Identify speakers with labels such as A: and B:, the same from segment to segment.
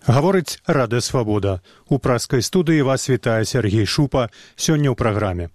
A: Гаворыць Радыё Свабода. У пражскай студыі вас вітае Сергей Шупа. Сёння ў праграме.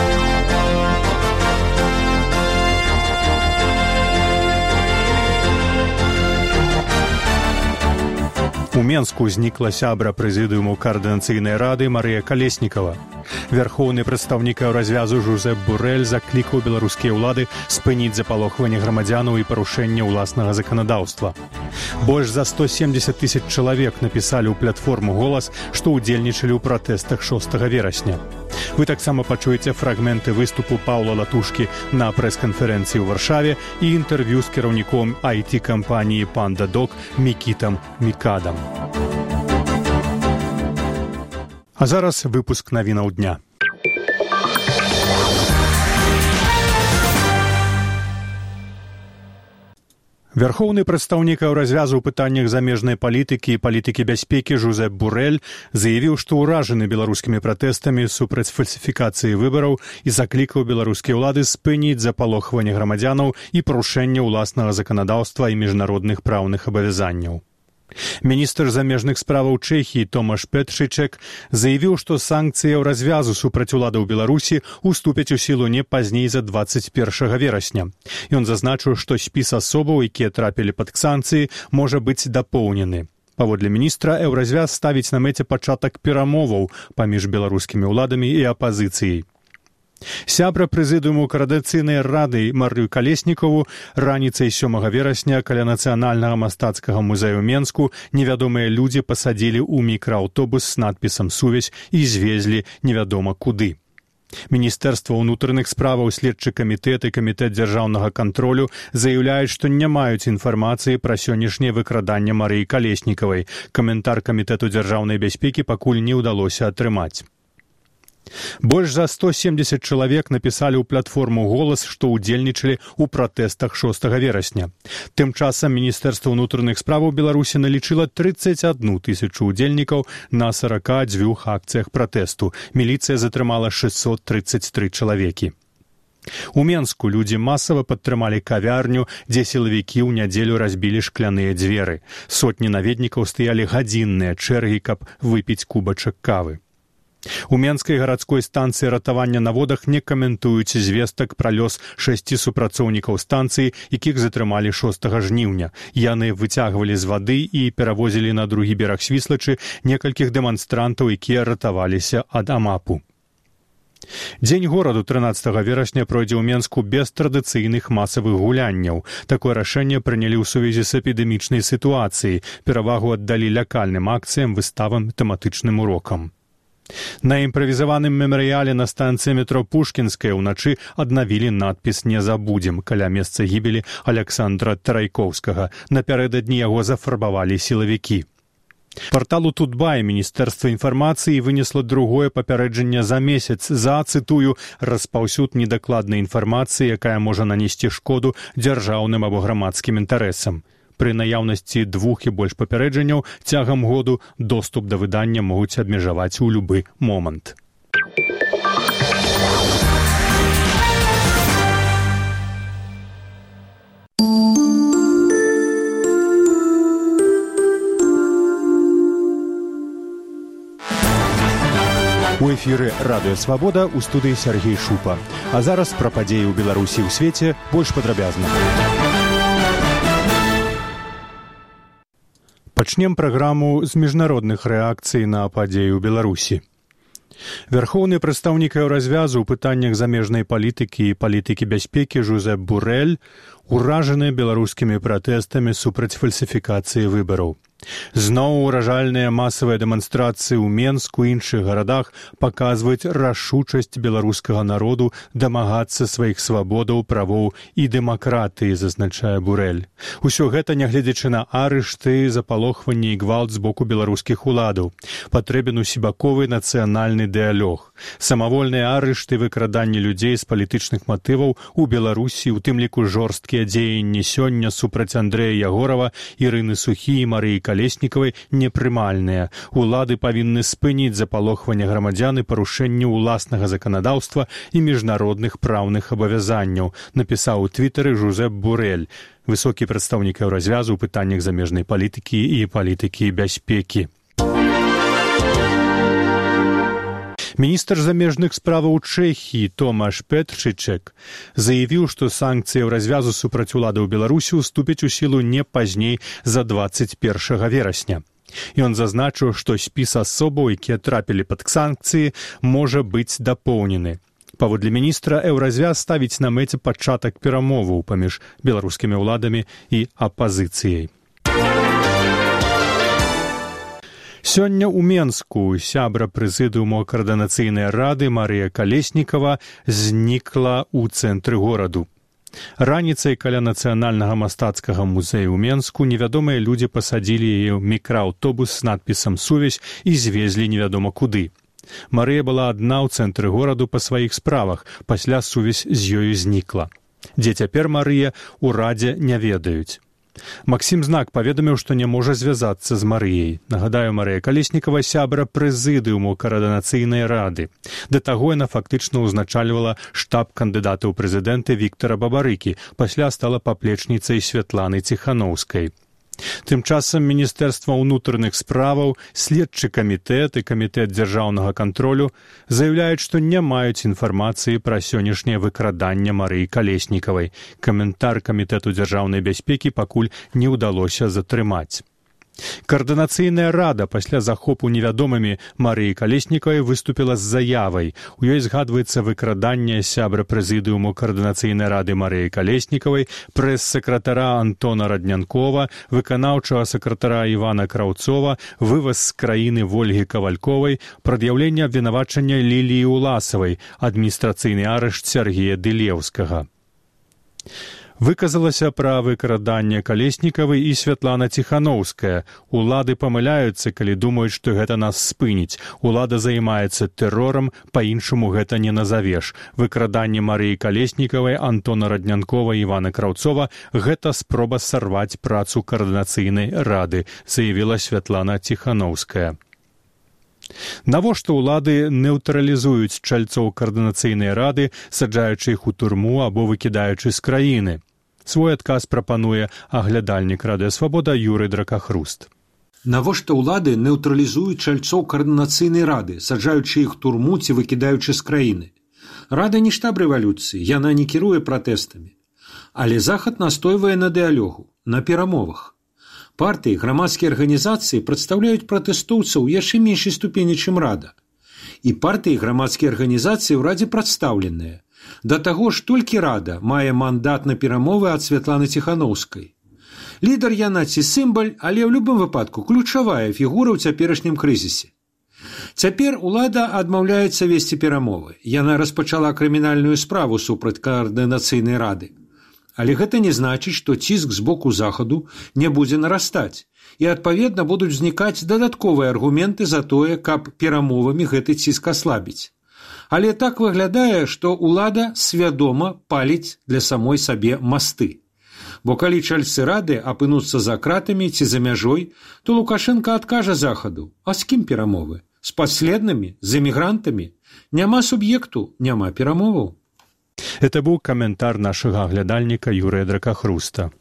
A: У Менску знікла сябра прэзідыуму Каардынацыйнай рады Марыя Калеснікава. Верхоўны прадстаўнік Еўразвязу Жозеп Бурэль заклікаў беларускія ўлады спыніць запалохванне грамадзянаў і парушэнне ўласнага заканадаўства. Больш за 170 тысяч чалавек напісалі ў платформу «Голас», што ўдзельнічалі ў пратэстах 6 верасня. Вы таксама пачуеце фрагменты выступу Паўла Латушкі на прэс-канферэнцыі ў Варшаве і інтэрв'ю з кіраўніком IT-кампаніі «Панда-Док» Мікітам Мікадам. А зараз выпуск навінаў дня. Верхоўны прадстаўнік Еўразвязу ў пытаннях замежнай палітыкі і палітыкі бяспекі Жозеп Бурэль заявіў, што ўражаны беларускімі пратэстамі супраць фальсіфікацыі выбараў і заклікаў беларускія ўлады спыніць запалохванне грамадзянаў і парушэнне ўласнага заканадаўства і міжнародных праўных абавязанняў. Міністр замежных справаў Чэхіі Томаш Петршычэк заявіў, што санкцыі Еўразвязу супраць уладаў Беларусі уступяць у сілу не пазней за 21 верасня. Ён зазначыў, што спіс асобаў, якія трапілі пад санкцыі, можа быць дапоўнены. Паводле міністра, Еўразвяз ставіць на мэце пачатак перамоваў паміж беларускімі ўладамі і апазіцыяй. Сябра прэзідыуму Каардынацыйнай рады Марыю Калеснікаву раніцай 7 верасня каля Нацыянальнага мастацкага музею Менску невядомыя людзі пасадзілі ў мікрааўтобус з надпісам «Сувязь» і звезлі невядома куды. Міністэрства ўнутраных справаў, следчы камітэт і камітэт дзяржаўнага кантролю заяўляюць, што не маюць інфармацыі пра сённяшняе выкраданне Марыі Калеснікавай. Каментар камітэту дзяржаўнай бяспекі пакуль не ўдалося атрымаць. Больш за 170 чалавек напісалі ў платформу «Голас», што ўдзельнічалі ў пратэстах 6 верасня. Тым часам Міністэрства ўнутраных справаў Беларусі налічыла 31 тысячу ўдзельнікаў на 42 акцыях пратэсту. Міліцыя затрымала 633 чалавекі. У Менску людзі масава падтрымалі кавярню, дзе сілавікі ў нядзелю разбілі шкляныя дзверы. Сотні наведнікаў стаялі гадзінныя чэргі, каб выпіць кубачак кавы. У Менскай гарадской станцыі ратавання на водах не каментуюць звестак пра лёс 6 супрацоўнікаў станцыі, якіх затрымалі 6 жніўня. Яны выцягвалі з вады і перавозілі на другі бераг Свіслачы некалькіх дэманстрантаў, якія ратаваліся ад амапу. Дзень гораду 13 верасня пройдзе ў Менску без традыцыйных масавых гулянняў. Такое рашэнне прынялі ў сувязі з эпідэмічнай сітуацыяй. Перавагу аддалі лякальным акцыям, выставам, тэматычным урокам. На імправізаваным мемарыяле на станцыі метро Пушкінская ўначы аднавілі надпіс «Не забудзем» каля месца гібелі Аляксандра Тарайкоўскага. Напярэдадні яго зафарбавалі сілавікі. Парталу Тутбай Міністэрства інфармацыі вынесла другое папярэджанне за месяц за, цытую, распаўсюд недакладнай інфармацыі, якая можа нанесці шкоду дзяржаўным або грамадскім інтарэсам. Пры наяўнасці 2 і больш папярэджанняў цягам году доступ да выдання могуць абмежаваць у любы момант. У эфіры Радыё Свабода, у студыі Сергей Шупа. А зараз пра падзеі ў Беларусі і ў свеце больш падрабязна. Пачнем праграму з міжнародных рэакцый на падзеі ў Беларусі. Верхоўны прадстаўнік Еўразвязу ў пытаннях замежнай палітыкі і палітыкі бяспекі Жозеп Бурэль уражаны беларускімі пратэстамі супраць фальсіфікацыі выбараў. Зноў уражальныя масавыя дэманстрацыі ў Менску і іншых гарадах паказваюць рашучасць беларускага народу дамагацца сваіх свабодаў, правоў і дэмакратыі, зазначае Бурэль. Усё гэта нягледзячы на арышты, запалохванне і гвалт з боку беларускіх уладаў. Патрэбен усебаковы нацыянальны дыялог. Самавольныя арышты, выкраданне людзей з палітычных матываў у Беларусі, у тым ліку жорсткія дзеянні сёння супраць Андрэя Ягорава, Ірыны Сухі і Марыі Калеснікавай непрымальныя. Улады павінны спыніць запалохванне грамадзян і парушэнне ўласнага заканадаўства і міжнародных праўных абавязанняў, напісаў у твітары Жузеп Бурэль, высокі прадстаўнік еўразвязу ў пытаннях замежнай палітыкі і палітыкі бяспекі. Міністр замежных справаў Чэхіі Томаш Петрчычек заявіў, што санкцыі развязу супраць уладаў Беларусі уступяць у сілу не пазней за 21 верасня. Ён зазначыў, што спіс асобаў, якія трапілі пад санкцыі, можа быць дапоўнены. Паводле міністра, еўразвяз ставіць на мэце пачатак перамоваў паміж беларускімі ўладамі і апазіцыяй. Сёння ў Менску сябра прэзідыуму Каардынацыйнай рады Марыя Калеснікава знікла ў цэнтры гораду. Раніцай каля нацыянальнага мастацкага музея ў Менску невядомыя людзі пасадзілі яе ў мікрааўтобус з надпісам «Сувязь» і звезлі невядома куды. Марыя была адна ў цэнтры гораду па сваіх справах, пасля сувязь з ёю знікла. Дзе цяпер Марыя, у радзе не ведаюць. Максім Знак паведаміў, што не можа звязацца з Марыяй. Нагадаю, Марыя Калеснікава сябра прэзідыуму Каардынацыйнай рады. Да таго яна фактычна ўзначальвала штаб кандыдата ў прэзідэнты Віктара Бабарыкі, пасля стала паплечніцай Святланы Ціханаўскай. Тым часам Міністэрства ўнутраных справаў, следчы камітэт і камітэт дзяржаўнага кантролю заяўляюць, што не маюць інфармацыі пра сённяшняе выкраданне Марыі Калеснікавай. Каментар камітэту дзяржаўнай бяспекі пакуль не ўдалося затрымаць. Каардынацыйная рада пасля захопу невядомымі Марыі Калеснікавай выступіла з заявай. У ёй згадваецца выкраданне сябра прэзідыуму Каардынацыйнай рады Марыі Калеснікавай, прэс-сакратара Антона Раднянкова, выканаўчага сакратара Івана Краўцова, вываз з краіны Вольгі Кавальковай, прад'яўленне абвінавачання Ліліі Уласавай, адміністрацыйны арышт Сергея Дылеўскага. Выказалася пра выкраданне Калеснікавай і Святлана Ціханаўская. Улады памыляюцца, калі думаюць, што гэта нас спыніць. Улада займаецца тэрорам, па-іншаму гэта не назавеш. Выкраданне Марыі Калеснікавай, Антона Раднянкова і Івана Краўцова – гэта спроба сарваць працу Каардынацыйнай рады, заявіла Святлана Ціханаўская. Навошта ўлады нейтралізуюць чальцоў Каардынацыйнай рады, саджаючы іх у турму або выкідаючы з краіны? Свой адказ прапануе аглядальнік Радыё Свабода Юрый Дракахруст.
B: Навошта ўлады нейтралізуюць чальцоў Каардынацыйнай рады, саджаючы іх турму ці выкідаючы з краіны? Рада не штаб рэвалюцыі, яна не кіруе пратэстамі. Але Захад настойвае на дыялогу, на перамовах. Партыі, грамадскія арганізацыі прадстаўляюць пратэстоўцаў яшчэ меншай ступені, чым рада. І партыі, грамадскія арганізацыі ў радзе прадстаўленыя. Да таго ж толькі рада мае мандат на перамовы ад Святланы Ціханаўскай. Лідар яна ці сімбаль, але ў любым выпадку ключавая фігура ў цяперашнім крызісе. Цяпер улада адмаўляецца весці перамовы. Яна распачала крымінальную справу супраць Каардынацыйнай рады. Але гэта не значыць, што ціск з боку Захаду не будзе нарастаць, і, адпаведна, будуць узнікаць дадатковыя аргументы за тое, каб перамовамі гэты ціск аслабіць. Але так выглядае, што ўлада свядома паліць для самой сабе масты. Бо калі чальцы рады апынуцца за кратамі ці за мяжой, то Лукашенка адкажа Захаду. А з кім перамовы? З падследнымі? З эмігрантамі? Няма суб'екту, няма перамоваў.
A: Это быў каментар нашага аглядальніка Юрыя Дракахруста.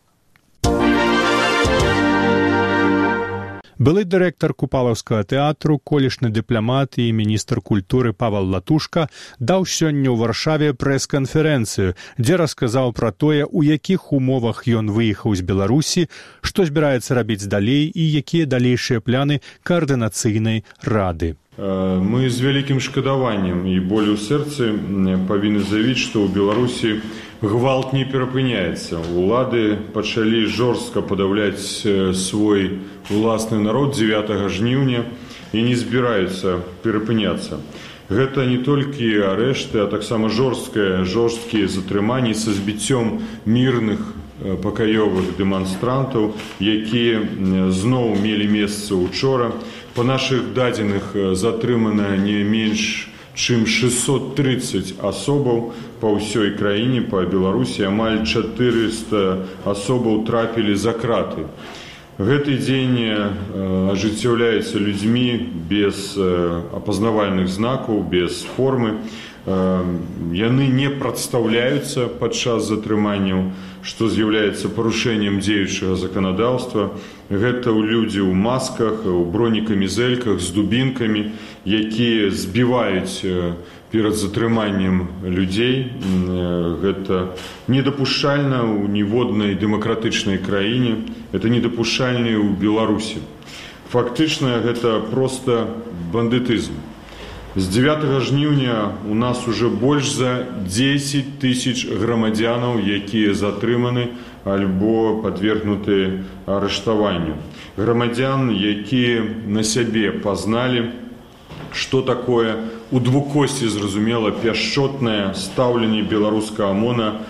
A: Былы дырэктар Купалаўскага тэатру, колішні дыпламат і міністр культуры Павал Латушка даў сёння ў Варшаве прэс-канферэнцыю, дзе расказаў пра тое, у якіх умовах ён выехаў з Беларусі, што збіраецца рабіць далей і якія далейшыя пляны Каардынацыйнай рады.
C: Мы з вялікім шкадаваннем і болю ў сэрцы павінны заявіць, што ў Беларусі гвалт не перапыняецца. Улады пачалі жорстка падаўляць свой уласны народ 9 жніўня і не збіраюцца перапыняцца. Гэта не толькі арэшты, а таксама жорсткія затрыманні са збіццём мірных пакаёвых дэманстрантаў, якія зноў мелі месца учора. Па нашых дадзеных затрымана не менш, чым 630 асобаў па ўсёй краіне, па Беларусі амаль 400 асобаў трапілі за краты. Гэты дзень ажыццяўляецца людзьмі без апазнавальных знакаў, без формы. Яны не прадстаўляюцца падчас затрыманняў, што з'яўляецца парушэннем дзеючага заканадаўства. Гэта людзі ў масках, у бронекамізэльках, з дубінкамі, якія збіваюць перад затрыманнем людзей. Гэта недапушчальна ў ніводнай дэмакратычнай краіне, это недапушчальна ў Беларусі. Фактычна гэта проста бандытызм. З 9 жніўня у нас уже больш за 10 тысяч грамадзянаў, якія затрыманы альбо падвергнуты арыштаванню. Грамадзян, якія на сябе пазналі, што такое у двукосці, зразумела, пяшчотнае стаўленне беларускага ОМОНа.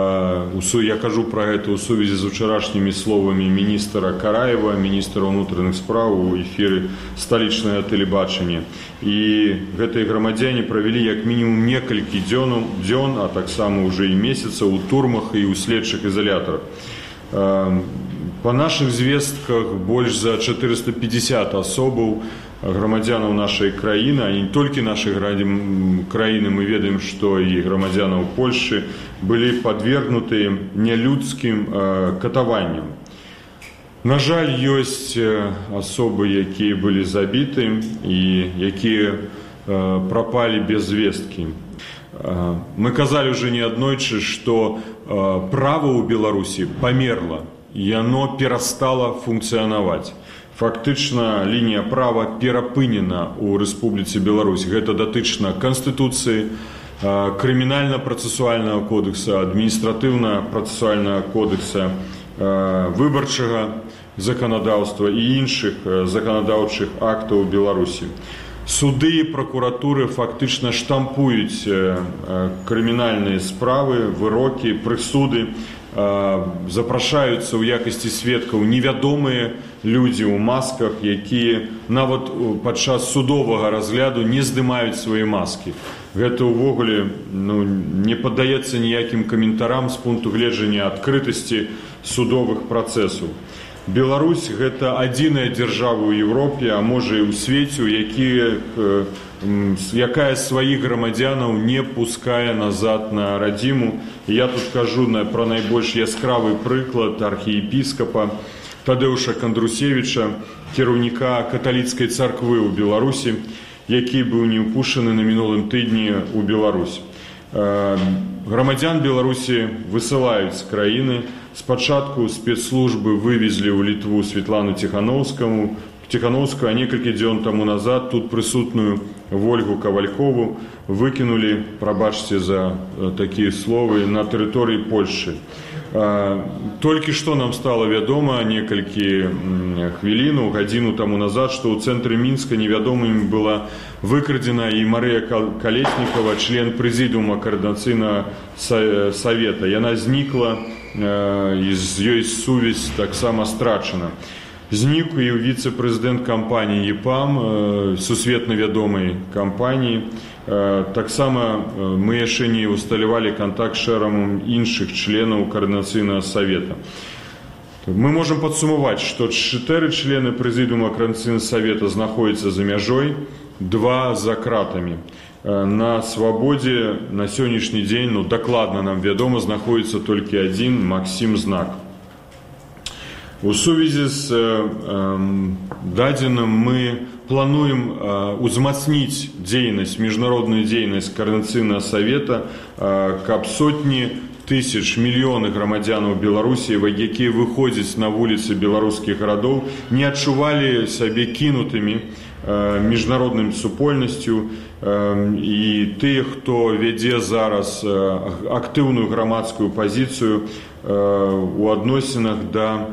C: Я кажу пра гэта ў сувязі з учарашнімі словамі міністра Караева, міністра ўнутраных спраў у эфіры сталічнага тэлебачання. І гэтыя грамадзяне правялі як мінімум некалькі дзён, а таксама ўжо і месяцаў у турмах і ў следчых ізалятарах. Па нашых звестках больш за 450 асобаў грамадзянаў нашай краіны, а не толькі нашай краіны, мы ведаем, што і грамадзянаў Польшчы былі падвергнуты нялюдскім катаванням. На жаль, ёсць асобы, якія былі забіты і якія прапалі без звесткі. Мы казалі ўжо неаднойчы, што права ў Беларусі памерла, яно перастала функцыянаваць. Фактычна лінія права перапынена ў Рэспубліцы Беларусь. Гэта датычна Канстытуцыі, крымінальна-працэсуальнага кодекса, адміністратыўна-працэсуальнага кодекса, выбарчага заканадаўства і іншых заканадаўчых актаў Беларусі. Суды і пракуратуры фактычна штампуюць крымінальныя справы, вырокі, прысуды, запрашаюцца ў якасці сведкаў невядомыя людзі ў масках, якія нават падчас судовага разгляду не здымаюць свае маскі. Гэта ўвогуле не паддаецца ніякім каментарам з пункту гледжання адкрытасці судовых працэсаў. Беларусь – гэта адзіная дзяржава ў Еўропе, а можа і ў свеце, якая сваіх грамадзянаў не пускае назад на радзіму. Я тут кажу пра найбольш яскравы прыклад архіепіскапа Тадеуша Кандрусевіча, кіраўніка каталіцкай царквы ў Беларусі, які быў не ўпушчаны на мінулым тыдні ў Беларусь. Грамадзян Беларусі высылаюць з краіны. Спачатку спецслужбы вывезлі ў Літву Светлану Ціхановскую, а некалькі дзён таму назад тут прысутную Вольгу Кавалькову выкінулі, прабачце за такія словы, на тэрыторыі Польшчы. Толькі што нам стала вядома некалькі хвілінаў, гадзіну таму назад, што ў цэнтры Мінска невядомымі была выкрадзена і Марыя Калеснікова, член прэзідыума Коордынацыйнага савета. Яна знікла, і з ёй сувязь таксама страчана. Знік і віцэ-прэзідэнт кампаніі ЕПАМ, сусветна вядомай кампаніі. Таксама мы яшчэ не усталявалі кантакт з шэрагам іншых членаў Коордынацыйнага савета. Мы можам падсумаваць, што 4 члены прэзідыума Коордынацыйнага савета знаходзяцца за мяжой, 2 за кратамі. На свабодзе на сённяшні дзень, дакладна нам вядома, знаходзіцца толькі адзін Максім Знак. У сувязі з дадзеным мы плануем узмацніць дзейнасць, міжнародную дзейнасць Коордынацыйнага савета, каб сотні тысяч, мільёны грамадзянаў Беларусі, якія выходзяць на вуліцы беларускіх гарадоў, не адчувалі сябе кінутымі міжнародным супольнасцю, і тыя, хто вядзе зараз актыўную грамадскую пазіцыю у адносінах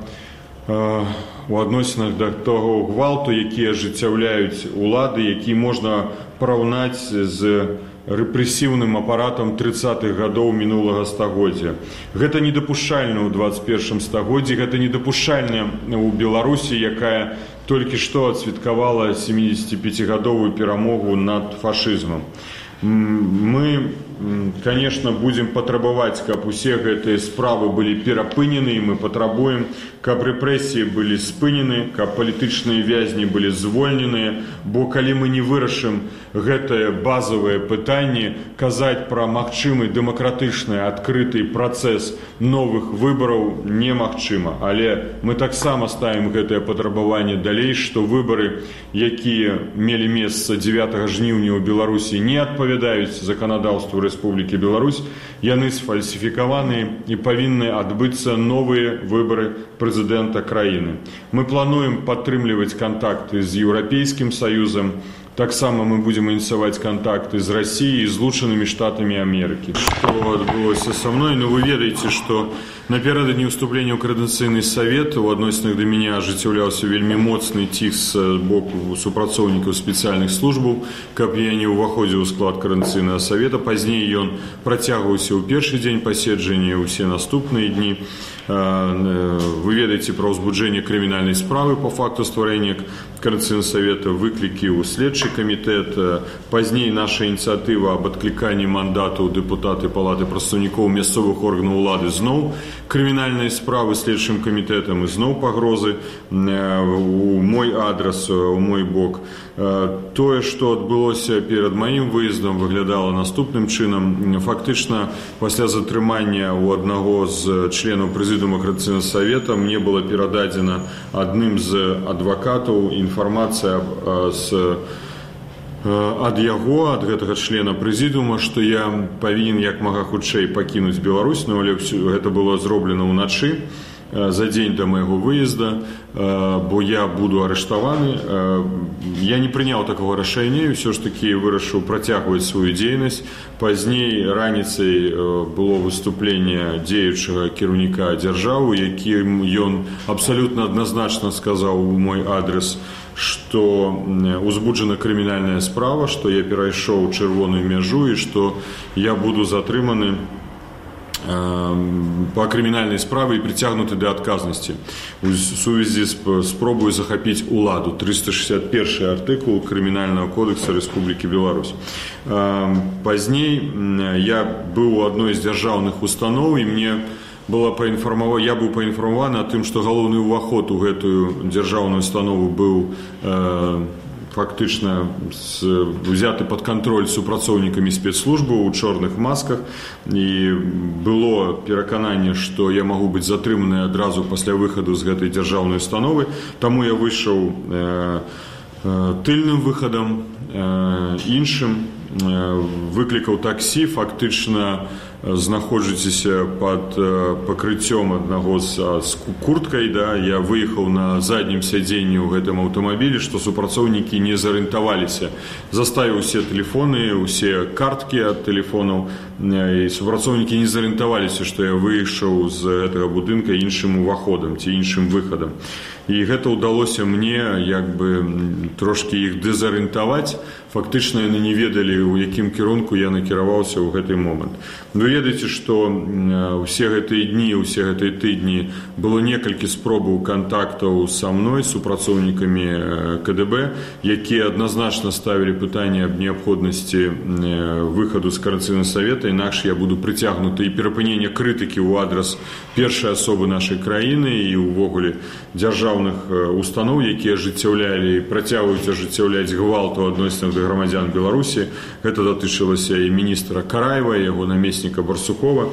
C: да таго гвалту, які ажыццяўляюць улады, які можна параўнаць з рэпрэсіўным апаратам 30-х гадоў мінулага стагоддзя. Гэта недапушчальна ў 21 стагоддзі, гэта недапушчальна ў Беларусі, якая толькі што адсвяткавала 75-гадовую перамогу над фашызмам. Мы конечно, будем патрабаваць, каб усе гэтыя справы былі перапынены, і мы патрабуем, каб рэпрэсіі былі спынены, каб палітычныя вязні былі звольненыя, бо калі мы не вырашым гэтае базавае пытанне, казаць пра магчымы дэмакратычны адкрыты працэс новых выбараў немагчыма. Але мы таксама ставім гэтае патрабаванне далей, што выбары, якія мелі месца 9 жніўня ў Беларусі, не адпавядаюць заканадаўству Рэспублікі Беларусь, яны сфальсіфікаваныя і павінны адбыцца новыя выбары прэзідэнта краіны. Мы плануем падтрымліваць кантакты з Еўрапейскім Саюзам, таксама мы будем ініцыяваць кантакты з Расіяй і Злучанымі Штатамі Амерыкі. Што адбылося са мной? Вы ведаеце, што напярэдадні ўступлення ў Коордынацыйны савет у адносінах да мяне ажыццяўляўся вельмі моцны ціск з боку супрацоўнікаў спецыяльных службаў, каб я не ўваходзіў у склад Коордынацыйнага савета. Пазней ён працягваўся ў першы дзень паседжання, ўсе наступныя дні. Вы ведаеце пра ўзбуджэнне крымінальнай справы по факту стварэння Коордынацыйнага савета, выклікі ў следчы камітэт. Пазней наша ініцыятыва аб адкліканні мандату дэпутаты Палаты прадстаўнікоў мясцовых органаў улады зноў крымінальныя справы следчым камітэтам і зноў пагрозы у мой адрас, у мой бок. Тое, што адбылося перад маім выездам, выглядала наступным чынам. Фактычна, пасля затрымання у аднаго з членаў прэзідыума Коордынацыйнага савета мне была перададзена адным з адвакатаў інфармацыя ад яго, ад гэтага члена прэзідыума, што я павінен як мага хутчэй пакінуць Беларусь, але гэта было зроблена ўначы за дзень да майго выезда, бо я буду арыштаваны. Я не прыняў такого рашэння, і ўсё ж такі вырашыў працягваць сваю дзейнасць. Пазней раніцай было выступленне дзеючага кіраўніка дзяржавы, якім ён абсалютна адназначна сказаў у мой адрес, што узбуджана крымінальная справа, што я перайшоў чырвоную мяжу і што я буду затрыманы по крымінальнай справе і прыцягнуты да адказнасці у сувязі з спробою захапіць уладу. 361 артыкул Крымінальнага кодекса Рэспублікі Беларусь. Пазней я быў у адной з дзяржаўных устаноў, і мне я быў паінфармаваны аб тым, што галоўны ўваход у гэтую дзяржаўную установу быў фактычна узяты пад кантроль супрацоўнікамі спецслужбы ў чорных масках, і было перакананне, што я магу быць затрыманы адразу пасля выхаду з гэтай дзяржаўнай установы. Таму я выйшаў тыльным выхадам, іншым, выклікаў таксі, фактычна знаходжуцеся пад пакрыццём аднаго з курткай, я выехаў на заднім сядзенні ў гэтым аўтамабілі, што супрацоўнікі не зарыентаваліся. Заставіў усе тэлефоны, усе карткі ад тэлефонаў, і супрацоўнікі не зарыентаваліся, што я выйшаў з гэтага будынка іншым уваходам ці іншым выхадам. І гэта ўдалося мне трошкі іх дэзарыентаваць. Фактычна яны не ведалі, у якім кірунку я накіраваўся ў гэты момант. Вы ведаеце, што ўсе гэтыя дні, ўсе гэтыя тыдні было некалькі спробаў кантактаў са мной, супрацоўнікамі КДБ, якія адназначна ставілі пытанне аб неабходнасці выхаду з Коордынацыйнага савета, інакш я буду прыцягнуты, і перапынення крытыкі ў адрас першай асобы нашай краіны і ўвогуле дзяржаўных устаноў, якія ажыццяўлялі і працягваюць ажыццяўляць гвалт у адносінах да грамадзян Беларусі. Гэта датычылася і міністра Караева, і яго намесніка Барсукова.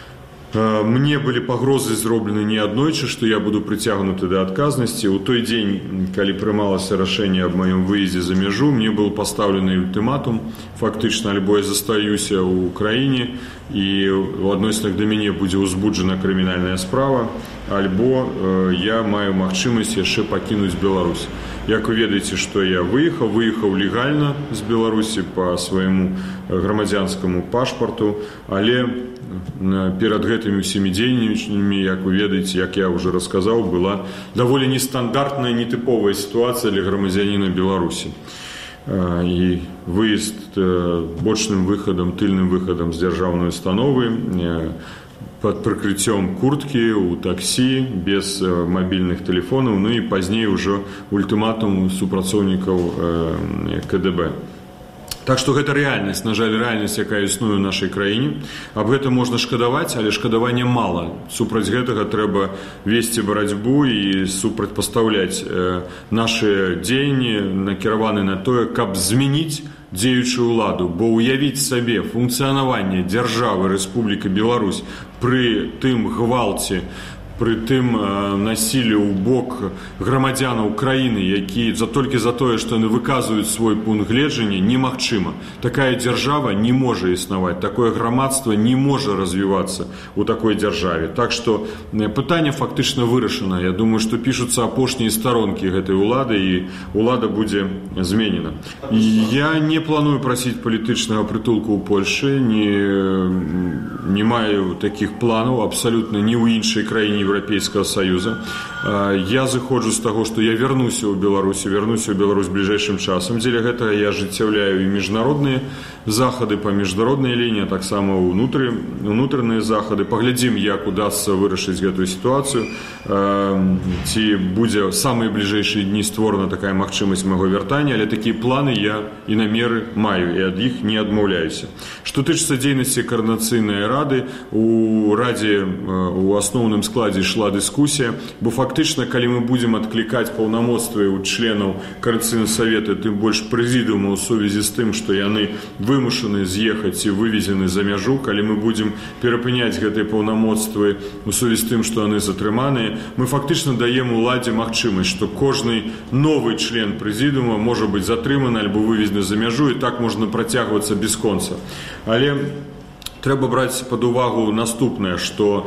C: Мне былі пагрозы зроблены не аднойчы, што я буду прыцягнуты да адказнасці. У той дзень, калі прымалася рашэнне аб маім выездзе за мяжу, мне быў пастаўлены ультыматум. Фактычна, альбо я застаюся ў краіне, і у адносінах да мяне будзе ўзбуджана крымінальная справа, альбо я маю магчымасць яшчэ пакінуць Беларусь. Як вы ведаеце, што я выехаў легальна з Беларусі па свайму грамадзянскаму пашпарту, але перад гэтымі ўсімі дзеяннямі, як вы ведаеце, як я ўжо расказаў, была даволі нестандартная, нетыповая сітуацыя для грамадзяніна Беларусі. І выезд бочным выхадам, тыльным выхадам з дзяржаўнай установы пад прыкрыццём курткі, у таксі, без мабільных тэлефонаў, і пазней ужо ультыматум супрацоўнікаў КДБ. Так што гэта рэальнасць, на жаль, рэальнасць, якая існуе ў нашай краіне. Аб гэтым можна шкадаваць, але шкадавання мала. Супраць гэтага трэба весці барацьбу і супрацьпастаўляць нашы дзеянні, накіраваны на тое, каб змяніць дзеючую ўладу, бо ўявіць сабе функцыянаванне дзяржавы Рэспубліка Беларусь пры тым гвалце, пры тым насілі ў бок грамадзянаў краіны, які толькі за тое, што яны выказваюць свой пункт гледжання, немагчыма. Такая дзяржава не можа існаваць, такое грамадства не можа развівацца ў такой дзяржаве. Так што пытанне фактычна вырашана. Я думаю, што пішуцца апошнія старонкі гэтай улады, і улада будзе зменена. Я не планую прасіць палітычнага прытулку ў Польшы, не маю такіх планаў абсалютна ні ў іншай краіне Европейского Союза. Я зыходжу з таго, што я вернуся ў Беларусь бліжэйшым часам. Дзеля гэтага я ажыццяўляю і міжнародныя захады па міжнароднай лініі, таксама ўнутраныя захады. Паглядзім, як удасца вырашыць гэтую сітуацыю. Ці будзе самыя бліжэйшыя дні створана такая магчымасць майго вяртання, але такія планы я і намеры маю, і ад іх не адмаўляюся. Што тычыцца дзейнасці каардынацыйнай рады, у радзе у асноўным складзе ішла дыскусія, бо фактычна, калі мы будзем адклікаць паўнамоцтвы ў членаў Коордынацыйнага савета, тым больш прэзідыума ў сувязі з тым, што яны вымушаны з'ехаць і вывезены за мяжу, калі мы будзем перапыняць гэтыя паўнамоцтвы ў сувязі з тым, што яны затрыманыя, мы фактычна даем уладзе магчымасць, што кожны новы член прэзідыума можа быць затрыманы альбо вывезены за мяжу, і так можна працягвацца без конца. Але трэба браць пад увагу наступнае, што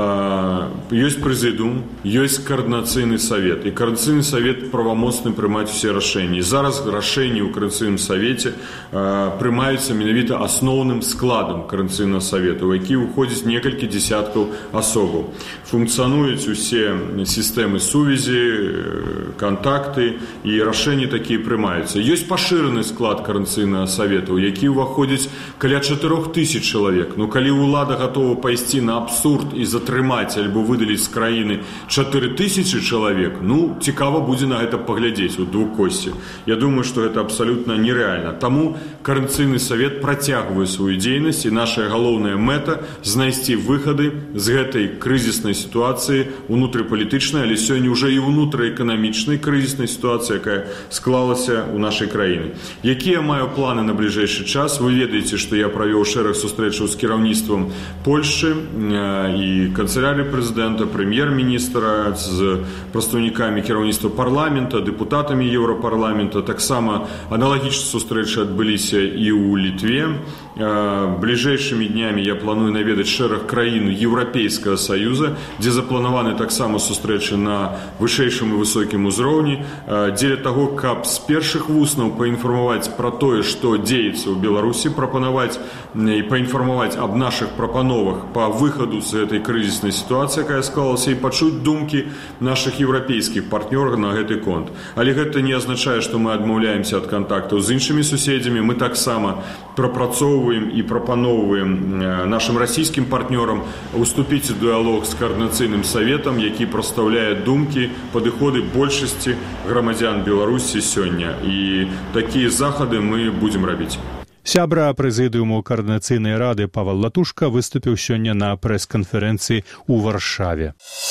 C: ёсць прэзідыум, ёсць каардынацыйны савет, і каардынацыйны савет правамоцны прымаць усе рашэнні. Зараз рашэнні ў каардынацыйным савеце прымаюцца менавіта асноўным складам каардынацыйнага савета, у які ўходзіць некалькі дзесяткаў асобаў. Функцыянуюць усе сістэмы сувязі, кантакты, і рашэнні такія прымаюцца. Ёсць пашыраны склад каардынацыйнага савета, у які ўваходзіць каля 4000 чалавек. Ну, калі ўлада гатова пайсці на абсурд і затрымаць альбо выдаліць з краіны 4000 чалавек, ну, цікава будзе на гэта паглядзець у двукосці. Я думаю, што гэта абсалютна нерэальна. Таму Коордынацыйны савет працягвае сваю дзейнасць, і наша галоўная мэта знайсці выхады з гэтай крызіснай сітуацыі, унутрыпалітычнай, але сёння ўжо і унутраэканамічнай крызіснай сітуацыі, якая склалася ў нашай краіне. Якія маю планы на бліжэйшы час? Вы ведаеце, што я правёў шэраг сустрэчаў з кіраўніцтвам Польшы і канцелярыі прэзідэнта, прэм'ер-міністра, з прадстаўнікамі кіраўніцтва парламента, дэпутатамі Еўрапарламента. Таксама аналагічныя сустрэчы адбыліся і ў Літве. Бліжэйшымі днямі я планую наведаць шэраг краін Еўрапейскага Саюза, дзе запланаваны таксама сустрэчы на вышэйшым і высокім узроўні, дзеля таго, каб з першых вуснаў паінфармаваць пра тое, што дзеецца ў Беларусі, прапанаваць і паінфармаваць аб нашых прапановах па выхаду з гэтай крызіснай сітуацыі, якая склалася, і пачуць думкі нашых еўрапейскіх партнёраў на гэты конт. Але гэта не азначае, што мы адмаўляемся ад кантактаў з іншымі суседзямі. Мы таксама прапрацоўваем і прапаноўваем нашым расійскім партнёрам уступіць у дыялог з Коордынацыйным саветам, які прадстаўляе думкі, падыходы большасці грамадзян Беларусі сёння. І такія захады мы будзем рабіць.
A: Сябра прэзідыуму Коордынацыйнай рады Павел Латушка выступіў сёння на прэс-канферэнцыі ў Варшаве.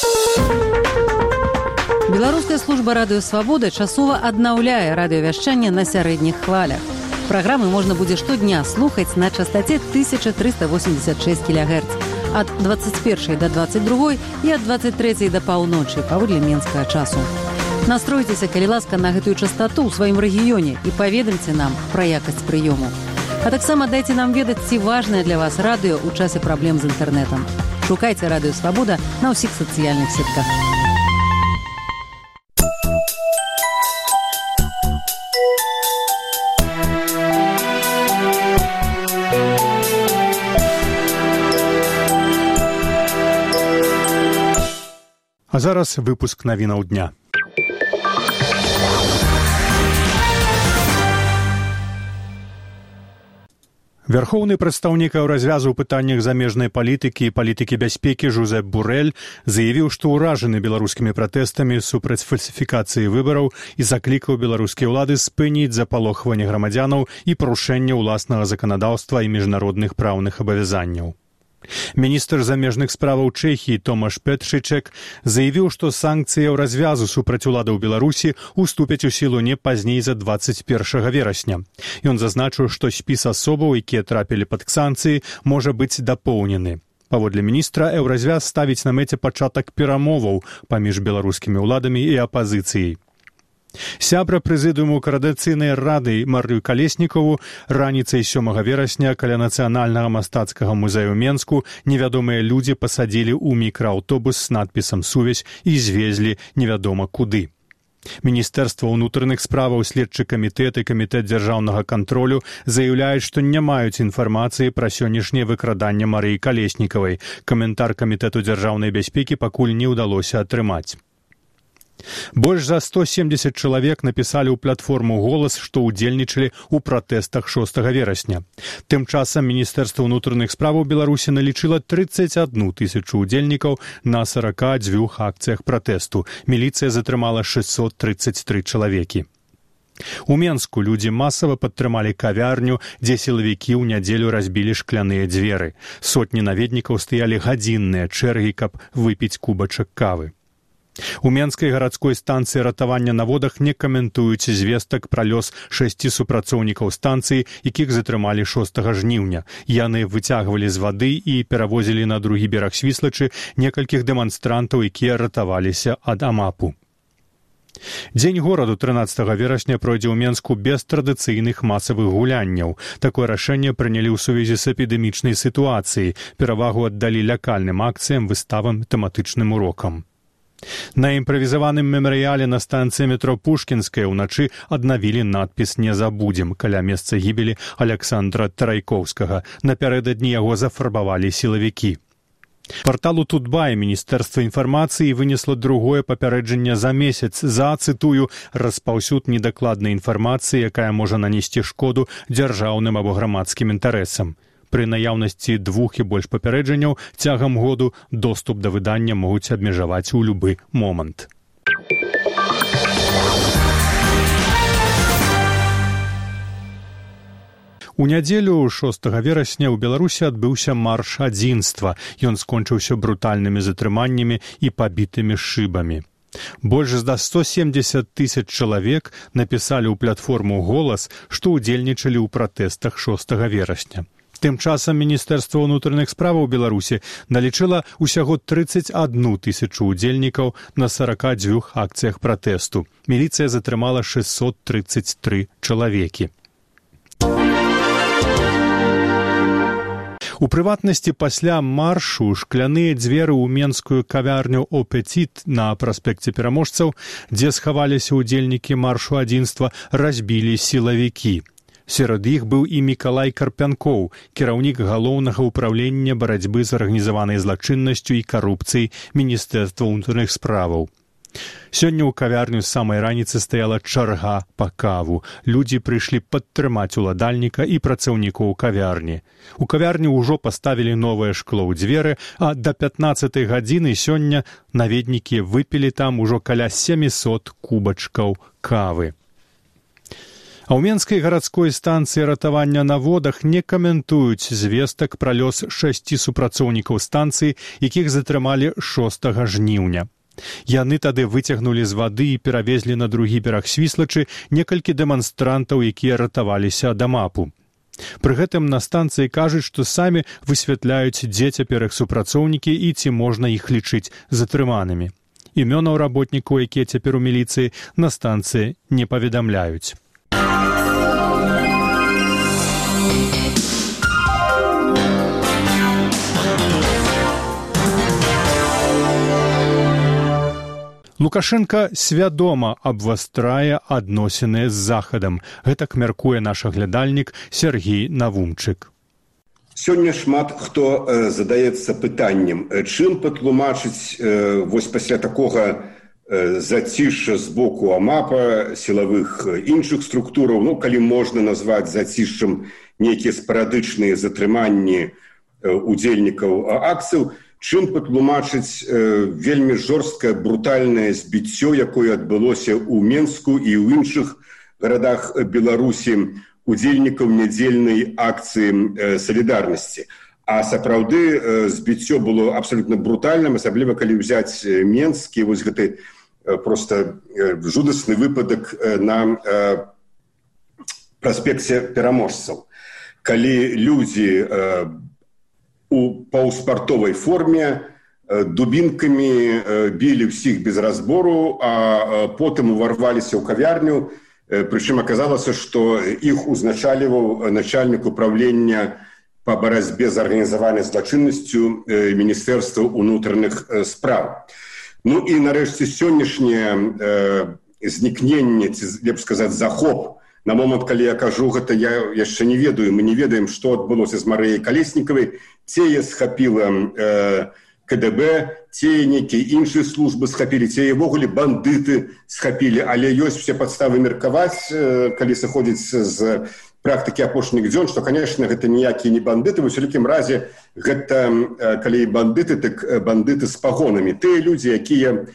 D: Беларуская служба радыё «Свабода» часова аднаўляе радыёвяшчанне на сярэдніх хвалях. Праграмы можна будзе штодня слухаць на частаце 1386 кГц ад 21 до 22 і ад 23 да паўночы паводле менскага часу. Настройцеся, калі ласка, на гэтую частату ў сваім рэгіёне і паведамце нам пра якасць прыёму. А таксама дайце нам ведаць, ці важнае для вас радыё ў часе праблем з інтэрнэтам. Шукайце радыё «Свабода» на ўсіх сацыяльных сетках.
A: А зараз выпуск навінаў дня. Вярхоўны прадстаўнік еўразвязу ў пытаннях замежнай палітыкі і палітыкі бяспекі Жузеп Бурэль заявіў, што ўражаны беларускімі пратэстамі супраць фальсіфікацыі выбараў і заклікаў беларускія ўлады спыніць запалохванне грамадзянаў і парушэнне ўласнага заканадаўства і міжнародных праўных абавязанняў. Міністр замежных справаў Чэхіі Томаш Петршычэк заявіў, што санкцыі еўразвязу супраць уладаў Беларусі уступяць у сілу не пазней за 21 верасня. Ён зазначыў, што спіс асобаў, якія трапілі пад санкцыі, можа быць дапоўнены. Паводле міністра, еўразвяз ставіць на мэце пачатак перамоваў паміж беларускімі ўладамі і апазіцыяй. Сябра прэзідыуму Коордынацыйнай рады Марыю Калеснікаву раніцай 7 верасня каля Нацыянальнага мастацкага музею ў Менску невядомыя людзі пасадзілі ў мікрааўтобус з надпісам «Сувязь» і звезлі невядома куды. Міністэрства ўнутраных справаў, следчы камітэт і камітэт дзяржаўнага кантролю заяўляюць, што не маюць інфармацыі пра сённяшняе выкраданне Марыі Калеснікавай. Каментар камітэту дзяржаўнай бяспекі пакуль не ўдалося атрымаць. Больш за 170 чалавек напісалі ў платформу «Голас», што ўдзельнічалі ў пратэстах 6 верасня. Тым часам Міністэрства ўнутраных справаў Беларусі налічыла 31 тысячу ўдзельнікаў на 42 акцыях пратэсту. Міліцыя затрымала 633 чалавекі. У Менску людзі масава падтрымалі кавярню, дзе сілавікі ў нядзелю разбілі шкляныя дзверы. Сотні наведнікаў стаялі гадзінныя чэргі, каб выпіць кубачак кавы. У Менскай гарадской станцыі ратавання на водах не каментуюць звестак пра лёс 6 супрацоўнікаў станцыі, якіх затрымалі 6 жніўня. Яны выцягвалі з вады і перавозілі на другі бераг Свіслачы некалькіх дэманстрантаў, якія ратаваліся ад амапу. Дзень гораду 13 верасня пройдзе ў Менску без традыцыйных масавых гулянняў. Такое рашэнне прынялі ў сувязі з эпідэмічнай сітуацыяй. Перавагу аддалі лякальным акцыям, выставам, тэматычным урокам. На імправізаваным мемарыяле на станцыі метро Пушкінская ўначы аднавілі надпіс «Не забудзем» каля месца гібелі Аляксандра Тарайкоўскага. Напярэдадні яго зафарбавалі сілавікі. Парталу Тутбай Міністэрства інфармацыі вынесла другое папярэджанне за месяц за, цытую, распаўсюд недакладнай інфармацыі, якая можа нанесці шкоду дзяржаўным або грамадскім інтарэсам. Пры наяўнасці 2 і больш папярэджанняў цягам году доступ да выдання могуць абмежаваць у любы момант. У нядзелю 6 верасня ў Беларусі адбыўся марш адзінства. Ён скончыўся брутальнымі затрыманнямі і пабітымі шыбамі. Больш за 170 тысяч чалавек напісалі ў платформу «Голас», што ўдзельнічалі ў пратэстах 6 верасня. Тым часам Міністэрства ўнутраных справаў Беларусі налічыла ўсяго 31 тысячу ўдзельнікаў на 42 акцыях пратэсту. Міліцыя затрымала 633 чалавекі. У прыватнасці пасля маршу шкляныя дзверы ў менскую кавярню «Опетит» на праспекце Пераможцаў, дзе схаваліся ўдзельнікі маршу адзінства, разбілі сілавікі. Сярод іх быў і Мікалай Карпянкоў, кіраўнік галоўнага ўпраўлення барацьбы з арганізаванай злачыннасцю і карупцыяй Міністэрства ўнутраных справаў. Сёння ў кавярню з самай раніцы стаяла чарга па каву. Людзі прыйшлі падтрымаць уладальніка і працаўнікоў кавярні. У кавярні ўжо паставілі новае шкло ў дзверы, а да 15 гадзіны сёння наведнікі выпілі там ужо каля 700 кубачкаў кавы. А ў Менскай гарадской станцыі ратавання на водах не каментуюць звестак пра лёс 6 супрацоўнікаў станцыі, якіх затрымалі 6 жніўня. Яны тады выцягнулі з вады і перавезлі на другі бераг Свіслачы некалькі дэманстрантаў, якія ратаваліся ад амапу. Пры гэтым на станцыі кажуць, што самі высвятляюць, дзе цяпер іх супрацоўнікі і ці можна іх лічыць затрыманымі. Імёнаў работнікаў, якія цяпер у міліцыі, на станцыі не паведамляюць. Лукашенка свядома абвастрае адносіны з Захадам. Гэтак мяркуе наш аглядальнік Сергій Навумчык.
E: Сёння шмат хто задаецца пытаннем, чым патлумачыць вось пасля такога зацішша з боку АМАПа, сілавых іншых структураў, калі можна назваць зацішшам нейкія спарадычныя затрыманні удзельнікаў акцыяў, чым патлумачыць вельмі жорсткае брутальнае збіццё, якое адбылося ў Менску і ў іншых гарадах Беларусі удзельнікаў нядзельнай акцыі салідарнасці. А сапраўды збіццё было абсалютна брутальным, асабліва калі ўзяць Менск і вось гэты просто жудасны выпадак на праспекце Пераможцаў. Калі людзі у паўспартовай форме дубінкамі білі ўсіх без разбору, а потым уварваліся ў кавярню, прычым аказалася, што іх узначальваў начальнік управлення па барацьбе з арганізаванай злачыннасцю Міністэрства ўнутраных спраў. І нарэшце сённяшняе знікненне, ці лепш сказаць захоп. На момант, калі я кажу гэта, я яшчэ не ведаю, мы не ведаем, што адбылося з Марыяй Калеснікавай. Цее схапіла КДБ, цее нейкія іншыя службы схапілі, цее ўвогуле бандыты схапілі, але ёсць усе падставы меркаваць, калі сыходзіць з практыкі апошніх дзён, што, канешне, гэта ніякія не бандыты, у усялякім разе гэта, калі бандыты, так бандыты з пагонамі. Тыя людзі, якія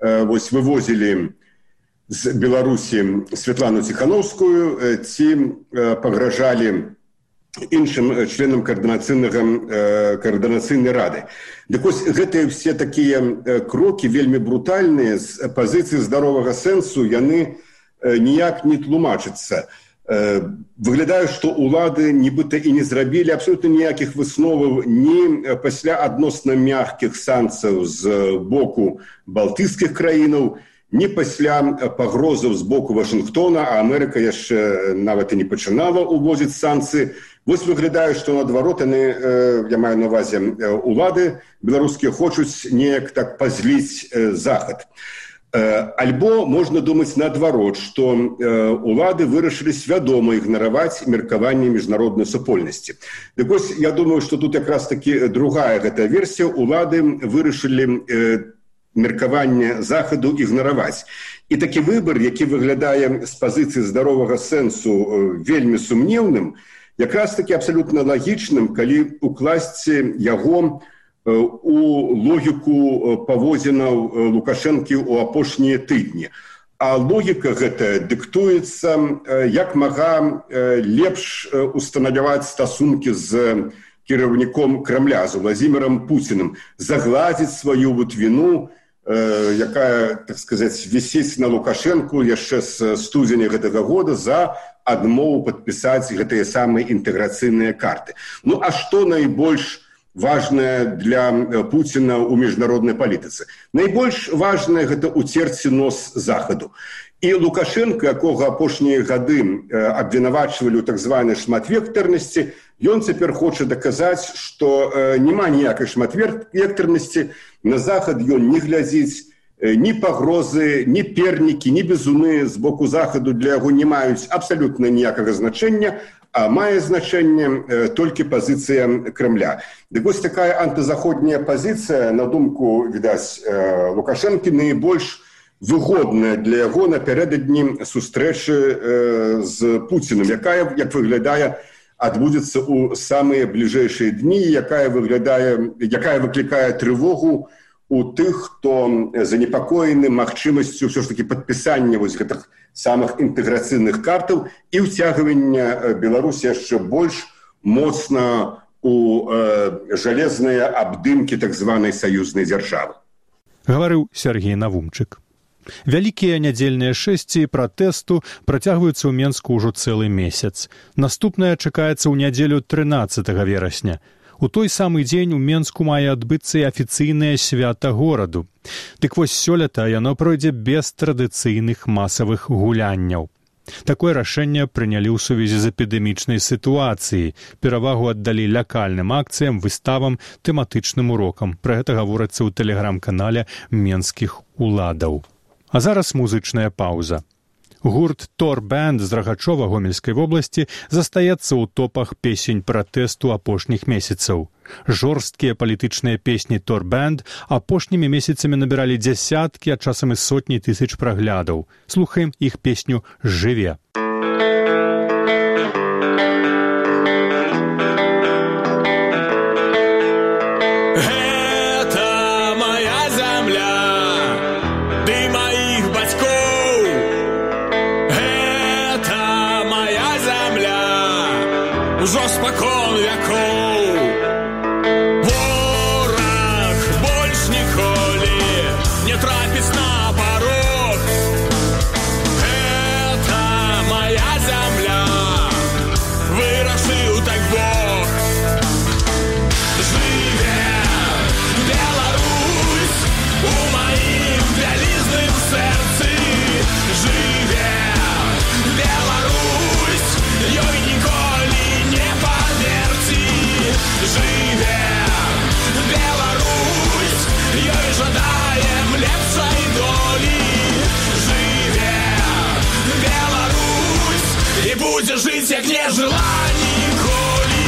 E: вывозілі з Беларусі Святлану Ціхановскую, ці пагражалі іншым членам каардынацыйнай рады. Дык вось гэтыя ўсе такія крокі вельмі брутальныя з пазіцыі здаровага сэнсу, яны ніяк не тлумачацца. Выглядае, што ўлады нібыта і не зрабілі абсолютна ніякіх высноваў ні пасля адносна мяккіх санкцыяў з боку балтыйскіх краінаў, ні пасля пагрозаў з боку Вашынгтона, а Амерыка яшчэ нават і не пачынала ўвозіць санкцыі. Вось выглядае, што наадварот яны, я маю на ўвазе улады беларускія, хочуць неяк так пазліць Захад. Альбо можна думаць наадварот, што улады вырашылі свядома ігнараваць меркаванне міжнароднай супольнасці. Дык вось, я думаю, што тут якраз таки другая гэтая версія. Улады вырашылі меркаванне Захаду ігнараваць. І такі выбар, які выглядае з пазіцыі здаровага сэнсу вельмі сумнеўным, якраз таки абсалютна лагічным, калі укласці яго у логіку паводзінаў Лукашэнкі ў апошнія тыдні. А логіка гэтая дыктуецца як мага лепш устанавливаць стасункі з кіраўніком Крамля, з Владзімірам Пуцінам, загладзіць сваю віну, якая, так сказаць, вісіць на Лукашэнку яшчэ з студзеня гэтага года за адмову падпісаць гэтыя самыя інтэграцыйныя карты. А што найбольш важное для Пуціна ў міжнароднай палітыцы? Найбольш важнае гэта уцерці нос Захаду. І Лукашенко, якога апошнія гады абвінавачвалі ў так званай шматвектарнасці, ён цяпер хоча даказаць, што няма ніякай шматвектарнасці, на Захад ён не глядзіць, ні пагрозы, ні пернікі, ні бізуны з боку Захаду для яго не маюць абсалютна ніякага значэння, а мае значэнне толькі пазіцыя Крамля. Дык вось такая антызаходняя пазіцыя, на думку, відаць, Лукашэнкі, найбольш выгодная для яго напярэдадні сустрэчы з Пуцінам, якая, як выглядае, адбудзецца ў самыя бліжэйшыя дні, якая выклікае трывогу у тых, хто занепакоены магчымасцю ўсё ж такі падпісання вось гэтых самых інтэграцыйных картаў і ўцягвання Беларусі яшчэ больш моцна у жалезныя абдымкі так званай саюзнай дзяржавы.
A: Гаварыў Сергей Навумчык. Вялікія нядзельныя шэсці пратэсту працягваюцца ў Менску ўжо цэлы месяц. Наступная чакаецца ў нядзелю 13 верасня. У той самы дзень у Менску мае адбыцца і афіцыйнае свята гораду. Дык вось сёлета яно пройдзе без традыцыйных масавых гулянняў. Такое рашэнне прынялі ў сувязі з эпідэмічнай сітуацыяй. Перавагу аддалі лакальным акцыям, выставам, тэматычным урокам. Пра гэта гаворыцца ў тэлеграм-канале менскіх уладаў. А зараз музычная паўза. Гурт «Тор-бэнд» з Рагачова Гомельскай вобласці застаецца ў топах песень пратэсту апошніх месяцаў. Жорсткія палітычныя песні «Тор-бэнд» апошнімі месяцамі набіралі дзясяткі, а часам і сотні тысяч праглядаў. Слухаем іх песню «Жыве».
F: Ужо спакон вякоў вораг больш ніколі не трапіць на парог. Гэта моя зямля, вырашыў так Бог. Жыве Беларусь у маім вялізным сэрцы. Жыве Беларусь, ёй ніколі не памерці. Жыве Беларусь, ёй жадаем лепшай долі. Жыве Беларусь, і будзе жыць, як не жыла ніколі.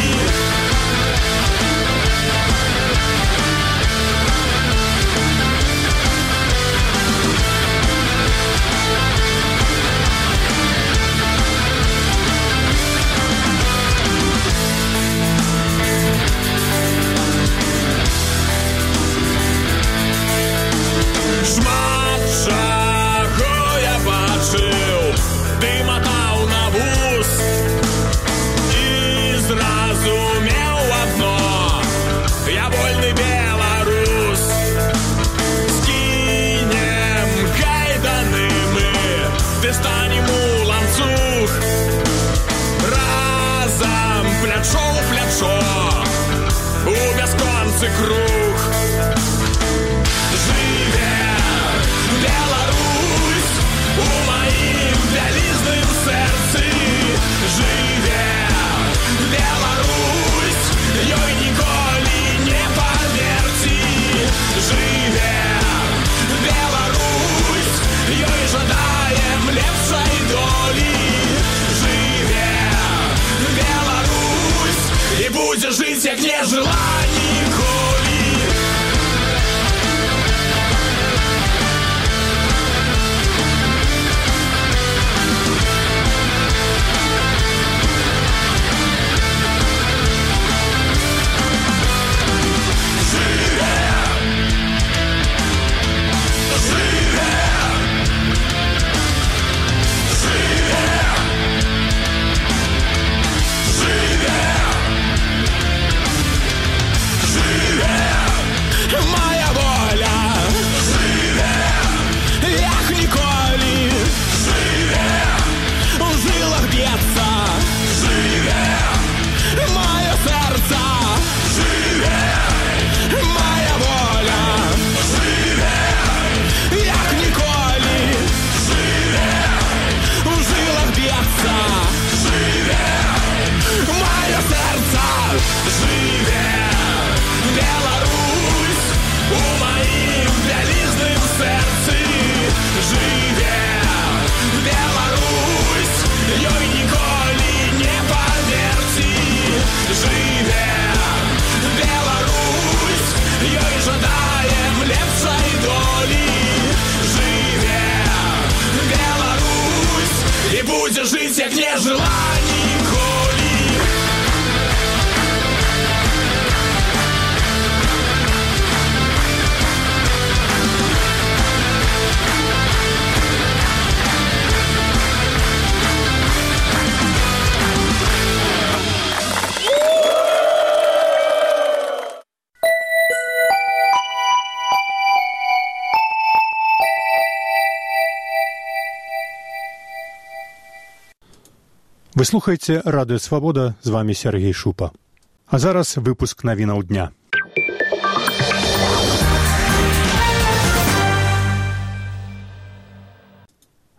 F: Шмат чаго я бачыў, ды матаў на вус і зразумеў адно: я вольны беларус. Скінем кайданы мы, ды станем у ланцуг, разам плячо ў плячо у бясконцы круг. Беларусь у маім вялізным сэрцы. Жыве Беларусь, ёй ніколі не памерці. Жыве Беларусь, ёй жадаем лепшай долі. Жыве Беларусь, і будзе жыць, як не жыла ніколі. Моя воля жыве, як ніколі. Жыве, у жылах б'ецца. Жыве, моё сэрца. Жыве, моя воля жыве, як ніколі. Жыве, у жылах б'ецца. Жыве, моё сэрца. Жыве Беларусь у маім вялізным сэрцы. Жыве Беларусь, ёй ніколі не памерці. Жыве Беларусь, ёй жадаем лепшай долі. Жыве Беларусь, і будзе жыць, як не жыла ніколі.
A: Вы слухаеце радыё Свабода, з вамі Сергей Шупа. А зараз выпуск навінаў дня.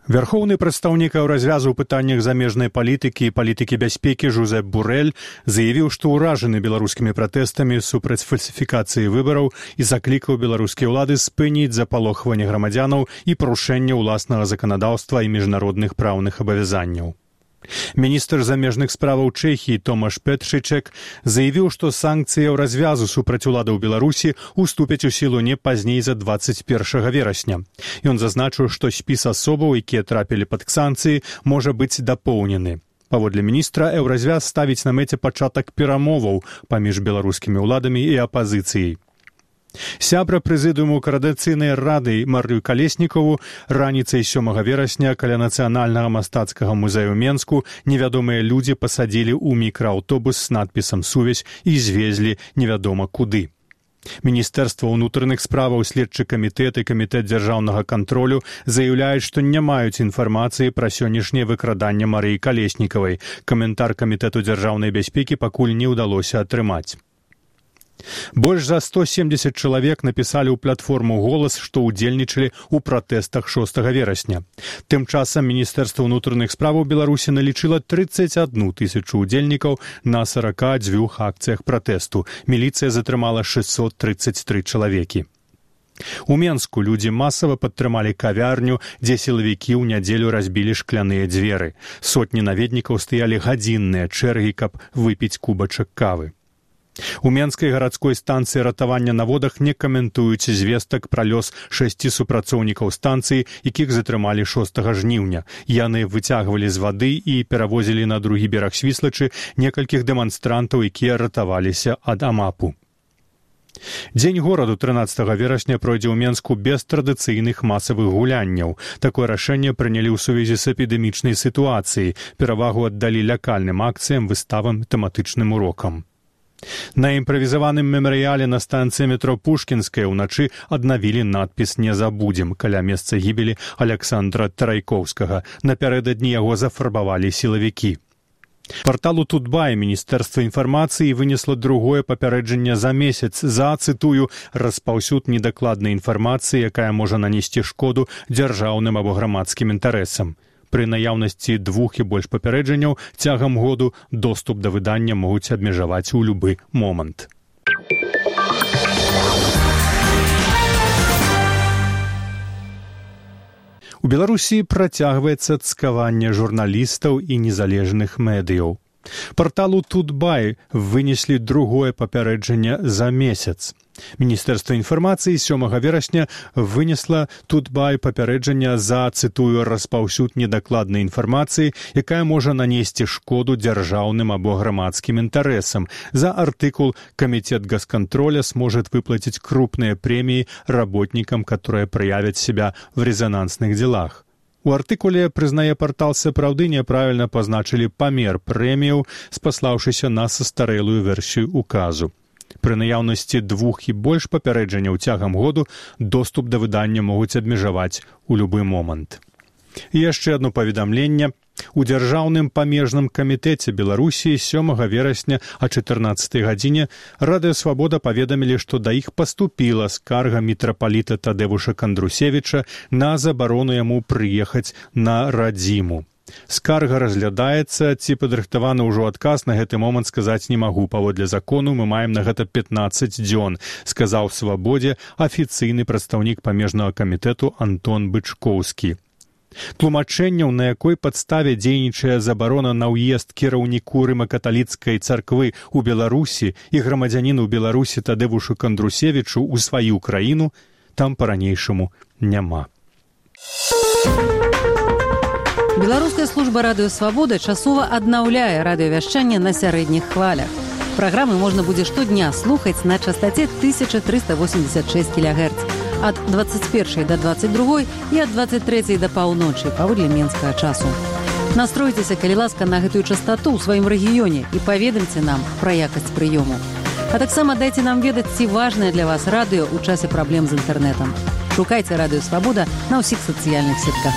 A: Вярхоўны прадстаўнік развязу ў пытаннях замежнай палітыкі і палітыкі бяспекі Жузеп Бурэль заявіў, што ўражаны беларускімі пратэстамі супраць фальсіфікацыі выбараў і заклікаў беларускія ўлады спыніць запалохванне грамадзянаў і парушэнне ўласнага заканадаўства і міжнародных праўных абавязанняў. Міністр замежных справаў Чэхіі Томаш Петршычэк заявіў, што санкцыі развязу супраць уладаў Беларусі уступяць у сілу не пазней за 21 верасня. Ён зазначыў, што спіс асобаў, якія трапілі пад санкцыі, можа быць дапоўнены. Паводле міністра, еўразвяз ставіць на мэце пачатак перамоваў паміж беларускімі ўладамі і апазіцыяй. Сябра прэзідыуму Коордынацыйнай рады Марыю Калеснікаву раніцай 7 верасня каля Нацыянальнага мастацкага музею Менску невядомыя людзі пасадзілі ў мікрааўтобус з надпісам «Сувязь» і звезлі невядома куды. Міністэрства ўнутраных справаў, следчы камітэт і камітэт дзяржаўнага кантролю заяўляюць, што не маюць інфармацыі пра сённяшняе выкраданне Марыі Калеснікавай. Каментар камітэту дзяржаўнай бяспекі пакуль не ўдалося атрымаць. Больш за 170 чалавек напісалі ў платформу «Голас», што ўдзельнічалі ў пратэстах 6 верасня. Тым часам Міністэрства ўнутраных справаў Беларусі налічыла 31 тысячу ўдзельнікаў на 42 акцыях пратэсту. Міліцыя затрымала 633 чалавекі. У Менску людзі масава падтрымалі кавярню, дзе сілавікі ў нядзелю разбілі шкляныя дзверы. Сотні наведнікаў стаялі гадзінныя чэргі, каб выпіць кубачак кавы. У Менскай гарадской станцыі ратавання на водах не каментуюць звестак пра лёс 6 супрацоўнікаў станцыі, якіх затрымалі 6 жніўня. Яны выцягвалі з вады і перавозілі на другі бераг Свіслачы некалькіх дэманстрантаў, якія ратаваліся ад амапу. Дзень гораду 13 верасня пройдзе ў Менску без традыцыйных масавых гулянняў. Такое рашэнне прынялі ў сувязі з эпідэмічнай сітуацыяй. Перавагу аддалі лякальным акцыям, выставам, тэматычным урокам. На імправізаваным мемарыяле на станцыі метро Пушкінская ўначы аднавілі надпіс «Не забудзем» каля месца гібелі Аляксандра Тарайкоўскага. Напярэдадні яго зафарбавалі сілавікі. Парталу Тутбай Міністэрства інфармацыі вынесла другое папярэджанне за месяц за, цытую, распаўсюд недакладнай інфармацыі, якая можа нанесці шкоду дзяржаўным або грамадскім інтарэсам. Пры наяўнасці 2 і больш папярэджанняў цягам году доступ да выдання могуць абмежаваць у любы момант. У Беларусі працягваецца цкаванне журналістаў і незалежных медыяў. Парталу Тутбай вынеслі другое папярэджанне за месяц. Міністэрства інфармацыі 7 верасня вынесла Тутбай папярэджання за, цытую, распаўсюд недакладнай інфармацыі, якая можа нанесці шкоду дзяржаўным або грамадскім інтарэсам. За артыкул «Комитет госконтроля сможет выплатить крупные премии работникам, которые проявят себя в резонансных делах». У артыкуле, прызнае партал «Сапраўды», няправільна пазначылі памер прэміяў, спаслаўшыся на састарэлую версію указу. Пры наяўнасці 2 і больш папярэджанняў цягам году доступ да выдання могуць абмежаваць у любы момант. І яшчэ адно паведамленне. У Дзяржаўным памежным камітэце Беларусі 7 верасня о 14 гадзіне Радыё Свабода паведамілі, што да іх паступіла скарга мітрапаліта Тадэвуша Кандрусевіча на забарону яму прыехаць на радзіму. Скарга разглядаецца, ці падрыхтаваны ўжо адказ, на гэты момант сказаць не магу. Паводле закону мы маем на гэта 15 дзён, сказаў Свабодзе афіцыйны прадстаўнік памежнага камітэту Антон Бычкоўскі. Тлумачэнняў, на якой падставе дзейнічае забарона на ўезд кіраўніку рыма-каталіцкай царквы ў Беларусі і грамадзяніну Беларусі Тадэвушу Кандрусевічу ў сваю краіну, там па-ранейшаму няма.
D: Беларуская служба радыё «Свабода» часова аднаўляе радыёвяшчанне на сярэдніх хвалях. Праграмы можна будзе штодня слухаць на частаце 1386 кГц ад 21 до 22 і ад 23 до паўночы паводле менскага часу. Настройцеся, калі ласка, на гэтую частату ў сваім рэгіёне і паведамце нам пра якасць прыёму. А таксама дайце нам ведаць, ці важнае для вас радыё ў часе праблем з інтэрнэтам. Шукайце радыё «Свабода» на ўсіх сацыяльных сетках.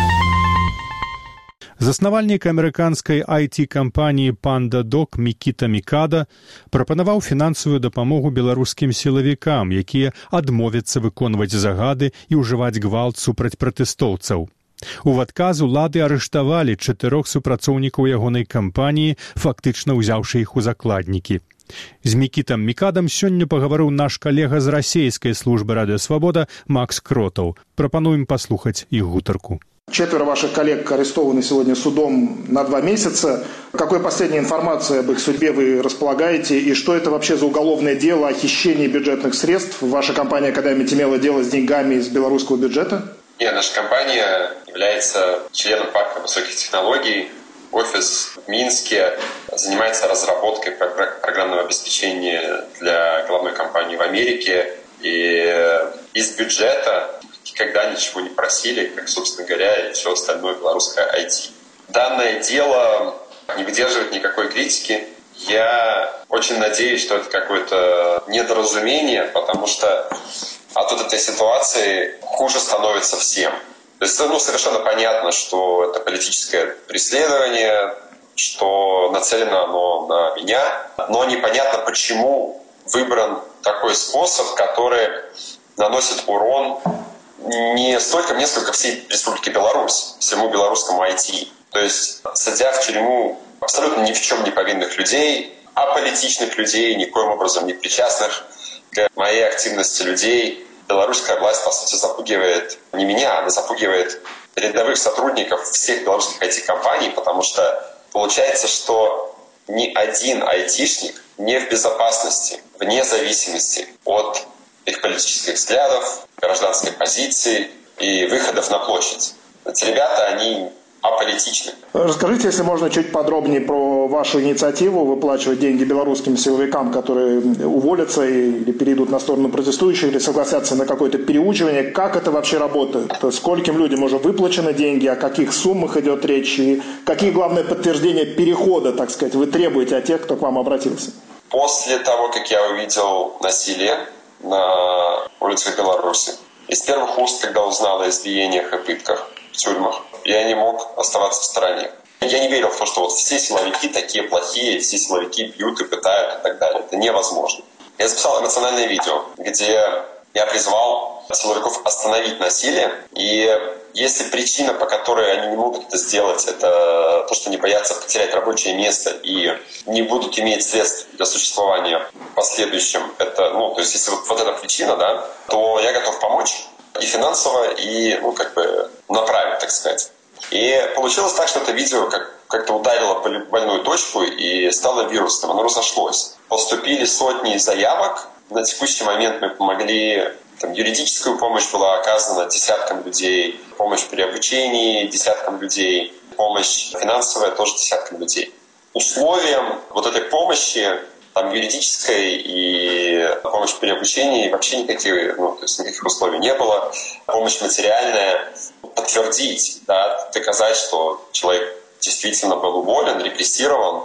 A: Заснавальнік амерыканскай IT-кампаніі «Панда-Док» Мікіта Мікада прапанаваў фінансавую дапамогу беларускім сілавікам, якія адмовяцца выконваць загады і ўжываць гвалт супраць пратэстоўцаў. У адказ улады арыштавалі 4 супрацоўнікаў ягонай кампаніі, фактычна ўзяўшы іх у закладнікі. З Мікітам Мікадам сёння пагаварыў наш калега з расейскай службы «Радио Свобода» Макс Кротаў. Прапануем паслухаць іх гутарку.
G: 4 ваших коллег арестованы сегодня судом на 2 месяца. Какой последней информацией об их судьбе вы располагаете? И что это вообще за уголовное дело о хищении бюджетных средств? Ваша компания когда-нибудь имела дело с деньгами из белорусского бюджета?
H: Нет, наша компания является членом парка высоких технологий. Офис в Минске занимается разработкой программного обеспечения для головной компании в Америке. И из бюджета никогда ничего не просили, как, собственно говоря, и все остальное белорусское IT. Данное дело не выдерживает никакой критики. Я очень надеюсь, что это какое-то недоразумение, потому что от этой ситуации хуже становится всем. То есть, совершенно понятно, что это политическое преследование, что нацелено оно на меня, но непонятно, почему выбран такой способ, который наносит урон не столько мне, сколько всей Республике Беларусь, всему белорусскому IT. То есть, садя в тюрьму абсолютно ни в чем не повинных людей, аполитичных людей, никоим образом не причастных к моей активности людей, белорусская власть, по сути, запугивает не меня, она запугивает рядовых сотрудников всех белорусских IT-компаний, потому что получается, что ни один айтишник не в безопасности, вне зависимости от их политических взглядов, гражданской позиции и выходов на площадь. Эти ребята, они аполитичны.
G: Расскажите, если можно, чуть подробнее про вашу инициативу выплачивать деньги белорусским силовикам, которые уволятся или перейдут на сторону протестующих, или согласятся на какое-то переучивание. Как это вообще работает? То есть, скольким людям уже выплачены деньги, о каких суммах идет речь, и какие, главное, подтверждения перехода, так сказать, вы требуете от тех, кто к вам обратился?
H: После того, как я увидел насилие на улицах Беларуси, из первых уст, когда узнал о избиениях и пытках в тюрьмах, я не мог оставаться в стороне. Я не верил в то, что вот все силовики такие плохие, все силовики бьют и пытают и так далее. Это невозможно. Я записал эмоциональное видео, где я призвал силовиков остановить насилие. И если причина, по которой они не могут это сделать, это то, что они боятся потерять рабочее место и не будут иметь средств для существования в последующем, это, то есть если вот эта причина, да, то я готов помочь и финансово, и, направить, так сказать. И получилось так, что это видео как-то ударило в больную точку и стало вирусным. Оно разошлось. Поступили сотни заявок. На текущий момент мы помогли, юридическую помощь была оказана десяткам людей, помощь при обучении десяткам людей, помощь финансовая тоже десяткам людей. Условием вот этой помощи, юридической и помощь при обучении вообще никаких условий не было. Помощь материальная, подтвердить, доказать, что человек действительно был уволен, репрессирован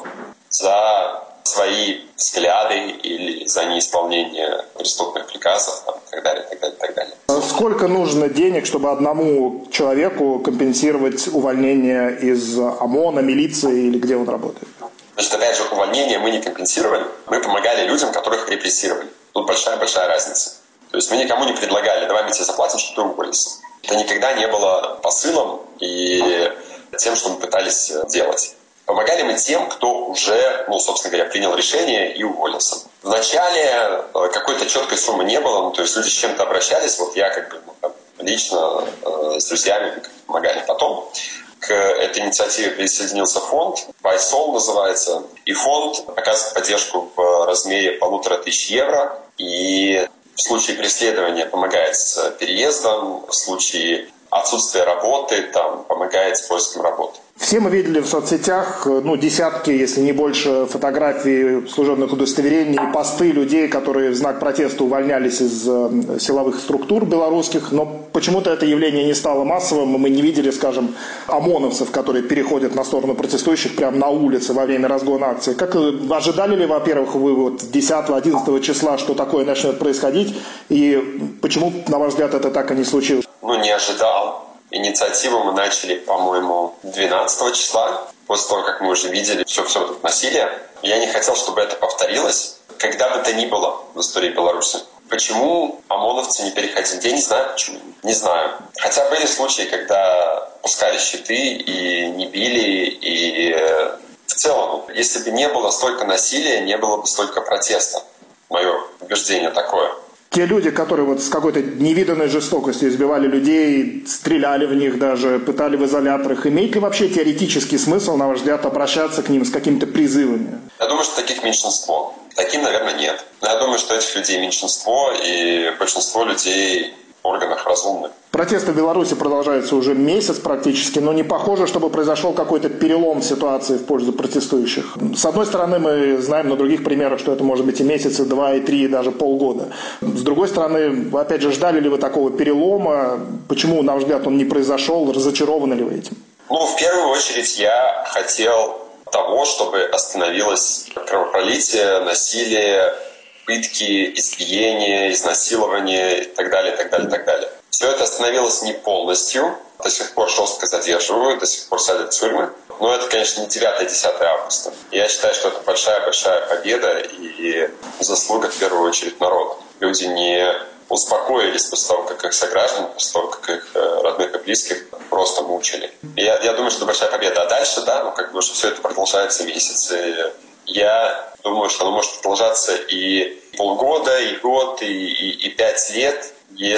H: за свои взгляды или за неисполнение преступных приказов и так далее, так далее, так далее.
G: Сколько нужно денег, чтобы одному человеку компенсировать увольнение из ОМОНа, милиции или где он работает?
H: Значит, опять же, увольнение мы не компенсировали. Мы помогали людям, которых репрессировали. Тут большая-большая разница. То есть мы никому не предлагали, давай мы тебе заплатим, чтобы ты уволился. Это никогда не было посылом и тем, что мы пытались делать. Помогали мы тем, кто уже, собственно говоря, принял решение и уволился. Вначале какой-то четкой суммы не было, то есть люди с чем-то обращались, я лично с друзьями помогали. Потом к этой инициативе присоединился фонд, «Байсол» называется, и фонд оказывает поддержку в размере 1500 евро, и в случае преследования помогает с переездом, в случае отсутствия работы помогает с поиском работы.
G: Все мы видели в соцсетях, десятки, если не больше, фотографий служебных удостоверений, посты людей, которые в знак протеста увольнялись из силовых структур белорусских, но почему-то это явление не стало массовым, и мы не видели, скажем, ОМОНовцев, которые переходят на сторону протестующих прямо на улице во время разгона акции. Как ожидали ли, во-первых, вы 10-11 числа, что такое начнет происходить, и почему, на ваш взгляд, это так и не случилось?
H: Не ожидал. Инициативу мы начали, по-моему, 12 числа, после того, как мы уже видели все это насилие. Я не хотел, чтобы это повторилось. Когда бы то ни было в истории Беларуси, Почему ОМОНовцы не переходили? Я не знаю почему. Не знаю. Хотя были случаи, когда пускали щиты и не били, и в целом, если бы не было столько насилия, не было бы столько протеста. Мое убеждение такое.
G: Те люди, которые вот с какой-то невиданной жестокостью избивали людей, стреляли в них даже, пытали в изоляторах, имеет ли вообще теоретический смысл, на ваш взгляд, обращаться к ним с какими-то призывами?
H: Я думаю, что таких меньшинство. Таким, наверное, нет. Но я думаю, что этих людей меньшинство, и большинство людей в органах разумны.
G: Протесты в Беларуси продолжаются уже месяц практически, но не похоже, чтобы произошел какой-то перелом ситуации в пользу протестующих. С одной стороны, мы знаем на других примерах, что это может быть и месяц, и 2, и 3, и даже полгода. С другой стороны, опять же, ждали ли вы такого перелома? Почему, на ваш взгляд, он не произошел? Разочарованы ли вы этим?
H: В первую очередь я хотел того, чтобы остановилось кровопролитие, насилие, пытки, избиения, изнасилования и так далее, так далее, так далее. Все это остановилось не полностью. До сих пор жестко задерживают, до сих пор садят в тюрьмы. Но это, конечно, не 9-10 августа. Я считаю, что это большая-большая победа и заслуга, в первую очередь, народа. Люди не успокоились после того, как их сограждане, после того, как их родных и близких просто мучили. И я думаю, что это большая победа. А дальше, уже все это продолжается месяцы. Я думаю, что оно может продолжаться и полгода, и год, и 5 лет,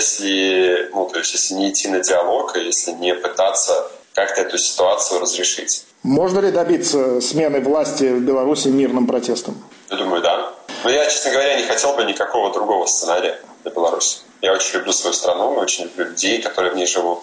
H: если не идти на диалог, и если не пытаться как-то эту ситуацию разрешить.
G: Можно ли добиться смены власти в Беларуси мирным протестом?
H: Я думаю, да. Но я, честно говоря, не хотел бы никакого другого сценария для Беларуси. Я очень люблю свою страну, очень люблю людей, которые в ней живут.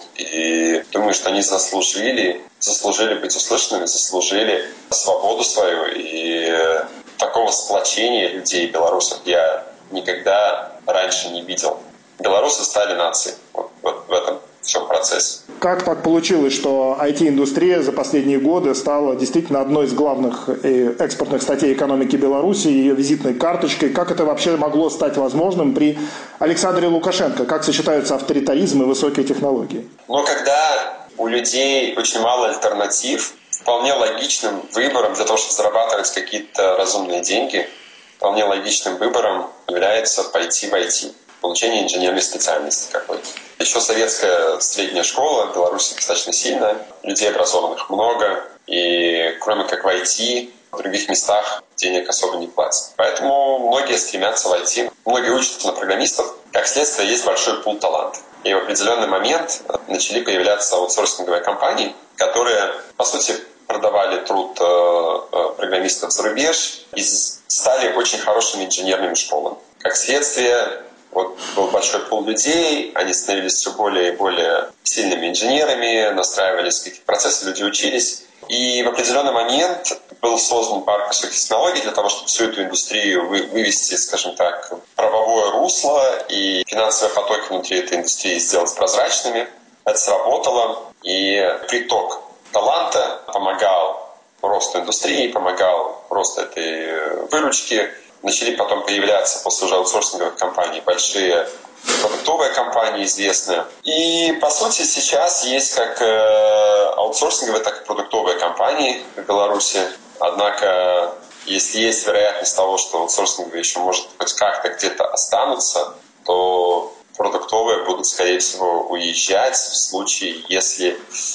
H: И думаю, что они заслужили быть услышанными, заслужили свободу свою. И такого сплочения людей белорусов я никогда раньше не видел. Белорусы стали нацией вот в этом всем процессе.
G: Как так получилось, что IT-индустрия за последние годы стала действительно одной из главных экспортных статей экономики Беларуси, ее визитной карточкой? Как это вообще могло стать возможным при Александре Лукашенко? Как сочетаются авторитаризм и высокие технологии?
H: Когда у людей очень мало альтернатив, вполне логичным выбором для того, чтобы зарабатывать какие-то разумные деньги, вполне логичным выбором является пойти в IT. Получение инженерной специальности какой-то. Еще советская средняя школа в Беларуси достаточно сильная, людей образованных много, и кроме как в IT, в других местах денег особо не платят. Поэтому многие стремятся в IT, многие учатся на программистов. Как следствие, есть большой пул талантов. И в определенный момент начали появляться аутсорсинговые компании, которые, по сути, продавали труд программистов за рубеж и стали очень хорошими инженерными школами. Как следствие, был большой пул людей, они становились все более и более сильными инженерами, настраивались в какие-то процессы, люди учились. И в определенный момент был создан парк высоких технологий для того, чтобы всю эту индустрию вывести, скажем так, в правовое русло и финансовые потоки внутри этой индустрии сделать прозрачными. Это сработало, и приток таланта помогал росту индустрии, помогал росту этой выручки. Начали потом появляться после уже аутсорсинговых компаний большие продуктовые компании известные. И, по сути, сейчас есть как аутсорсинговые, так и продуктовые компании в Беларуси. Однако, если есть вероятность того, что аутсорсинговые еще, может, хоть как-то где-то останутся, то продуктовые будут, скорее всего, уезжать в случае, если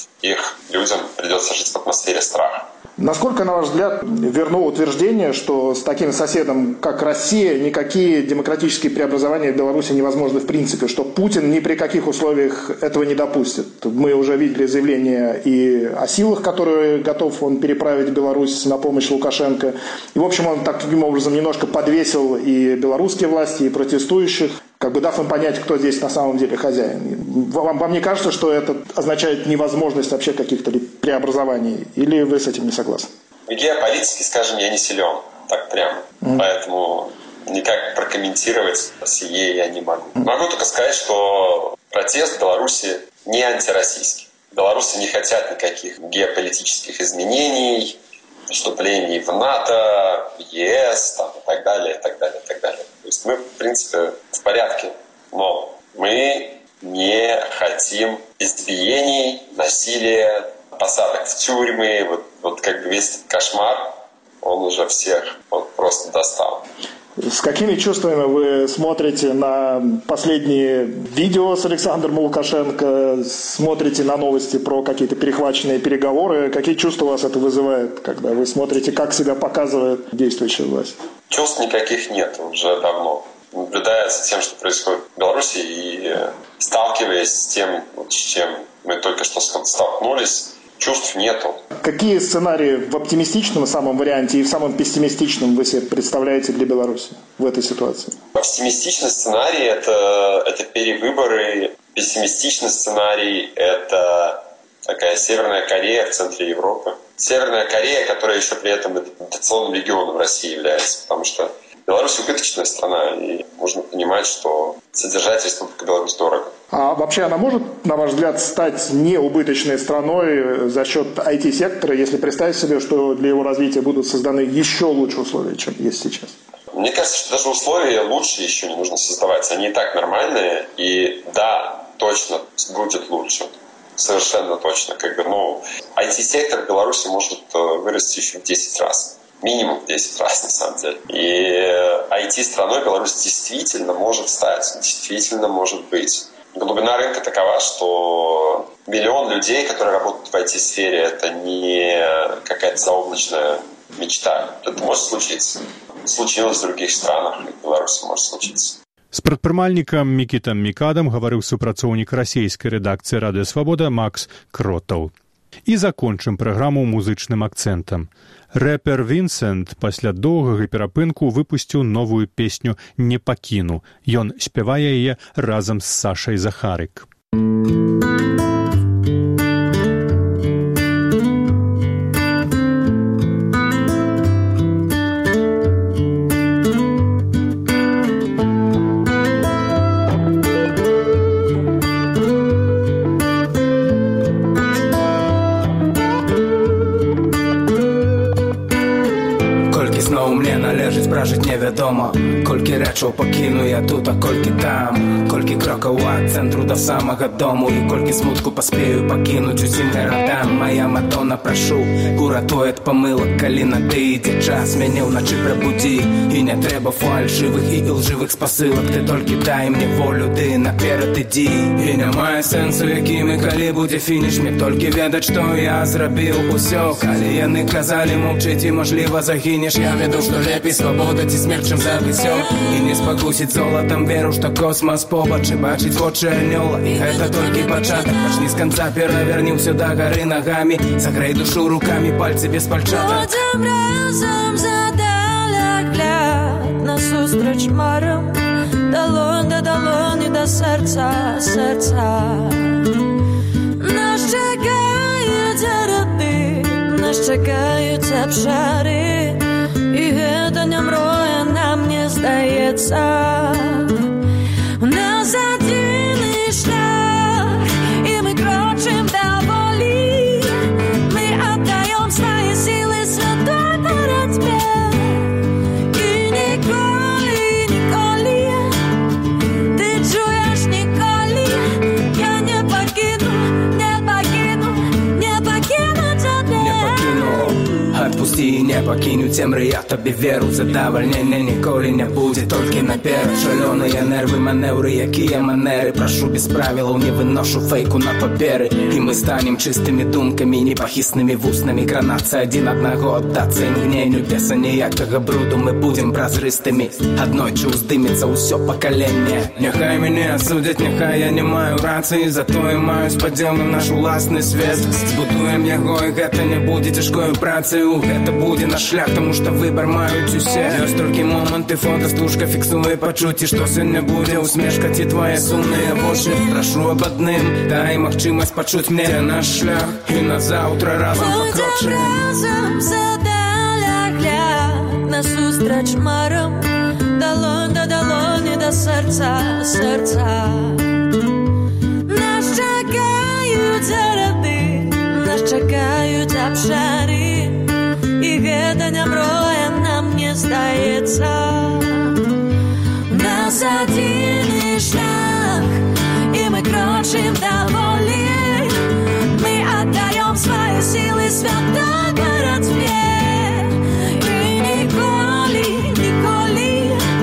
H: их людям придется жить в атмосфере страха.
G: Насколько, на ваш взгляд, верно утверждение, что с таким соседом, как Россия, никакие демократические преобразования в Беларуси невозможны в принципе, что Путин ни при каких условиях этого не допустит? Мы уже видели заявление и о силах, которые готов он переправить Беларусь на помощь Лукашенко. И, в общем, он таким образом немножко подвесил и белорусские власти, и протестующих, дав им понять, кто здесь на самом деле хозяин. Вам не кажется, что это означает невозможность вообще каких-то преобразований? Или вы с этим не согласны?
H: В геополитике, скажем, я не силен, так прямо. Поэтому никак прокомментировать сие я не могу. Могу только сказать, что протест в Беларуси не антироссийский. Белорусы не хотят никаких геополитических изменений, вступлений в НАТО, в ЕС, и так далее, и так далее, и так далее. То есть мы, в принципе, в порядке. Но мы не хотим избиений, насилия, посадок в тюрьмы. Вот весь этот кошмар, он уже всех просто достал.
G: С какими чувствами вы смотрите на последние видео с Александром Лукашенко, смотрите на новости про какие-то перехваченные переговоры? Какие чувства у вас это вызывает, когда вы смотрите, как себя показывает действующая власть?
H: Чувств никаких нет уже давно. Наблюдая за тем, что происходит в Беларуси, и сталкиваясь с тем, с чем мы только что столкнулись, чувств нету.
G: Какие сценарии в оптимистичном самом варианте и в самом пессимистичном вы себе представляете для Беларуси в этой ситуации?
H: Оптимистичный сценарий – это перевыборы. Пессимистичный сценарий – это такая Северная Корея в центре Европы. Северная Корея, которая еще при этом дотационным регионом России является, потому что Беларусь убыточная страна, и нужно понимать, что содержать Республику Беларусь дорого.
G: А вообще она может, на ваш взгляд, стать неубыточной страной за счет IT-сектора, если представить себе, что для его развития будут созданы еще лучшие условия, чем есть сейчас?
H: Мне кажется, что даже условия лучше еще не нужно создавать. Они и так нормальные, и да, точно будет лучше. Совершенно точно. IT-сектор в Беларуси может вырасти еще в 10 раз. Минимум в 10 раз, на самом деле. И IT-страной Беларусь действительно может стать, действительно может быть. Глубина рынка такова, что миллион людей, которые работают в IT-сфере, это не какая-то заоблачная мечта. Это может случиться. Случилось в других странах, и в Беларуси может случиться.
A: З прадпрымальнікам Мікітам Мікадам гаварыў супрацоўнік расійскай рэдакцыі «Радыё Свабода» Макс Кротаў. І закончым праграму музычным акцэнтам. Рэпер Вінсент пасля доўгага перапынку выпусціў новую песню «Не пакіну». Ён спявае яе разам з Сашай Захарык.
I: Невядома, колькі рэчаў пакіну я тут, а колькі там, колькі крокаў ад цэнтру да самага дому, і колькі смутку паспею пакінуць усім гарадам. Моя Мадонна, прашу, уратуй ад памылак, калі надыйдзе час, мяне ўначы прабудзі, і не трэба фальшывых і ілжывых спасылак, ты толькі дай мне волю, ты наперад ідзі. І не мае сэнсу, якімі калі будзе фініш, мне толькі ведаць, што я зрабіў усё. Калі яны казалі маўчыць і мажліва загінеш, я ведаў, што лепей свабода ці смерць, чым забыццё. І не спакусіць золатам, веру, што космас побач, і бачыць вочы анёла, і гэта толькі пачатак. Пачні з канца, пераверні ўсё да гары нагамі, сагрэй душу рукамі, пальцы без пальчатак.
J: Будзем разам задалягляд насустрач марам, далонь да далоні да сэрца, сэрца. Нас чакаюць гарады, нас чакаюць абшары, і гэта не мроя нам не здаецца. У нас адзіны шлях, і мы крочым да волі, мы аддаём свае сілы святой барацьбе. І ніколі, ніколі, ты чуеш, ніколі я не пакіну, не пакіну, не пакіну цябе.
I: Не пакіну, адпусці, не пакіню цемры, я табе веру. Задавальнення ніколі не будзе, толькі наперад. Шалёныя нервы, манеўры, якія манеры. Прашу без правілаў, не выношу фейку на паперы. І мы станем чыстымі думкамі, непахіснымі вуснамі, кранацца адзін аднаго, аддацца імгненню, без аніякага бруду. Мы будзем празрыстымі, аднойчы ўздымецца ўсё пакаленне. Няхай мяне асудзяць, няхай я не маю рацыі, затое маю спадзел на наш уласны свет. Збудуем яго, і гэта не будзе цяжкою працаю, гэта будзе наш шлях, таму што выбар маюць усе. Ёсць толькі моманты, фото, стужка фіксуе пачуцці, што сёння будзе усмешка ці твае сумныя вочы. Прашу аб адным, дай магчымасць пачуць мне наш шлях, і на заўтра разам пакрочым.
J: Будзем разам задалягляд насустрач марам, далонь да далоні да сэрца, сэрца. Нас чакаюць гарады, нас чакаюць абшары, і гэта не мроя нам не здаецца. У нас адзіны шлях, і мы крочым да волі, мы аддаём свае сілы святой барацьбе. І ніколі, ніколі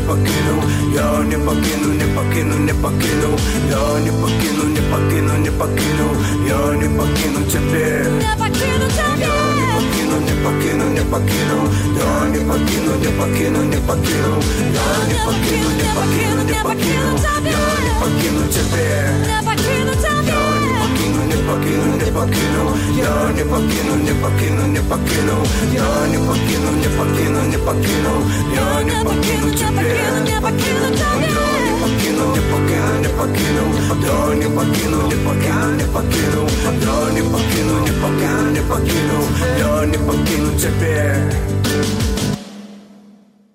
I: покину. Я не покину, не покину, не покину. Я не покину, не покину, не покину. Я не покину тебя.
J: Не покину тебя.
I: Не покину, не покину. Я не покину, не покину, не покину. Я не покину, не покину, не покину. Я не покину тебя.
J: Не покину тебя.
I: Не покину, не покину. Я не покину, не покину, не покину. Я не покину, не покину, не покину. Я не покину тебя.
J: Не покину тебя.
I: Я не покину, не покину, не покину. Я не покину, не покину, не покину. Я не покину, не покину, не покину. Я не покину тебя.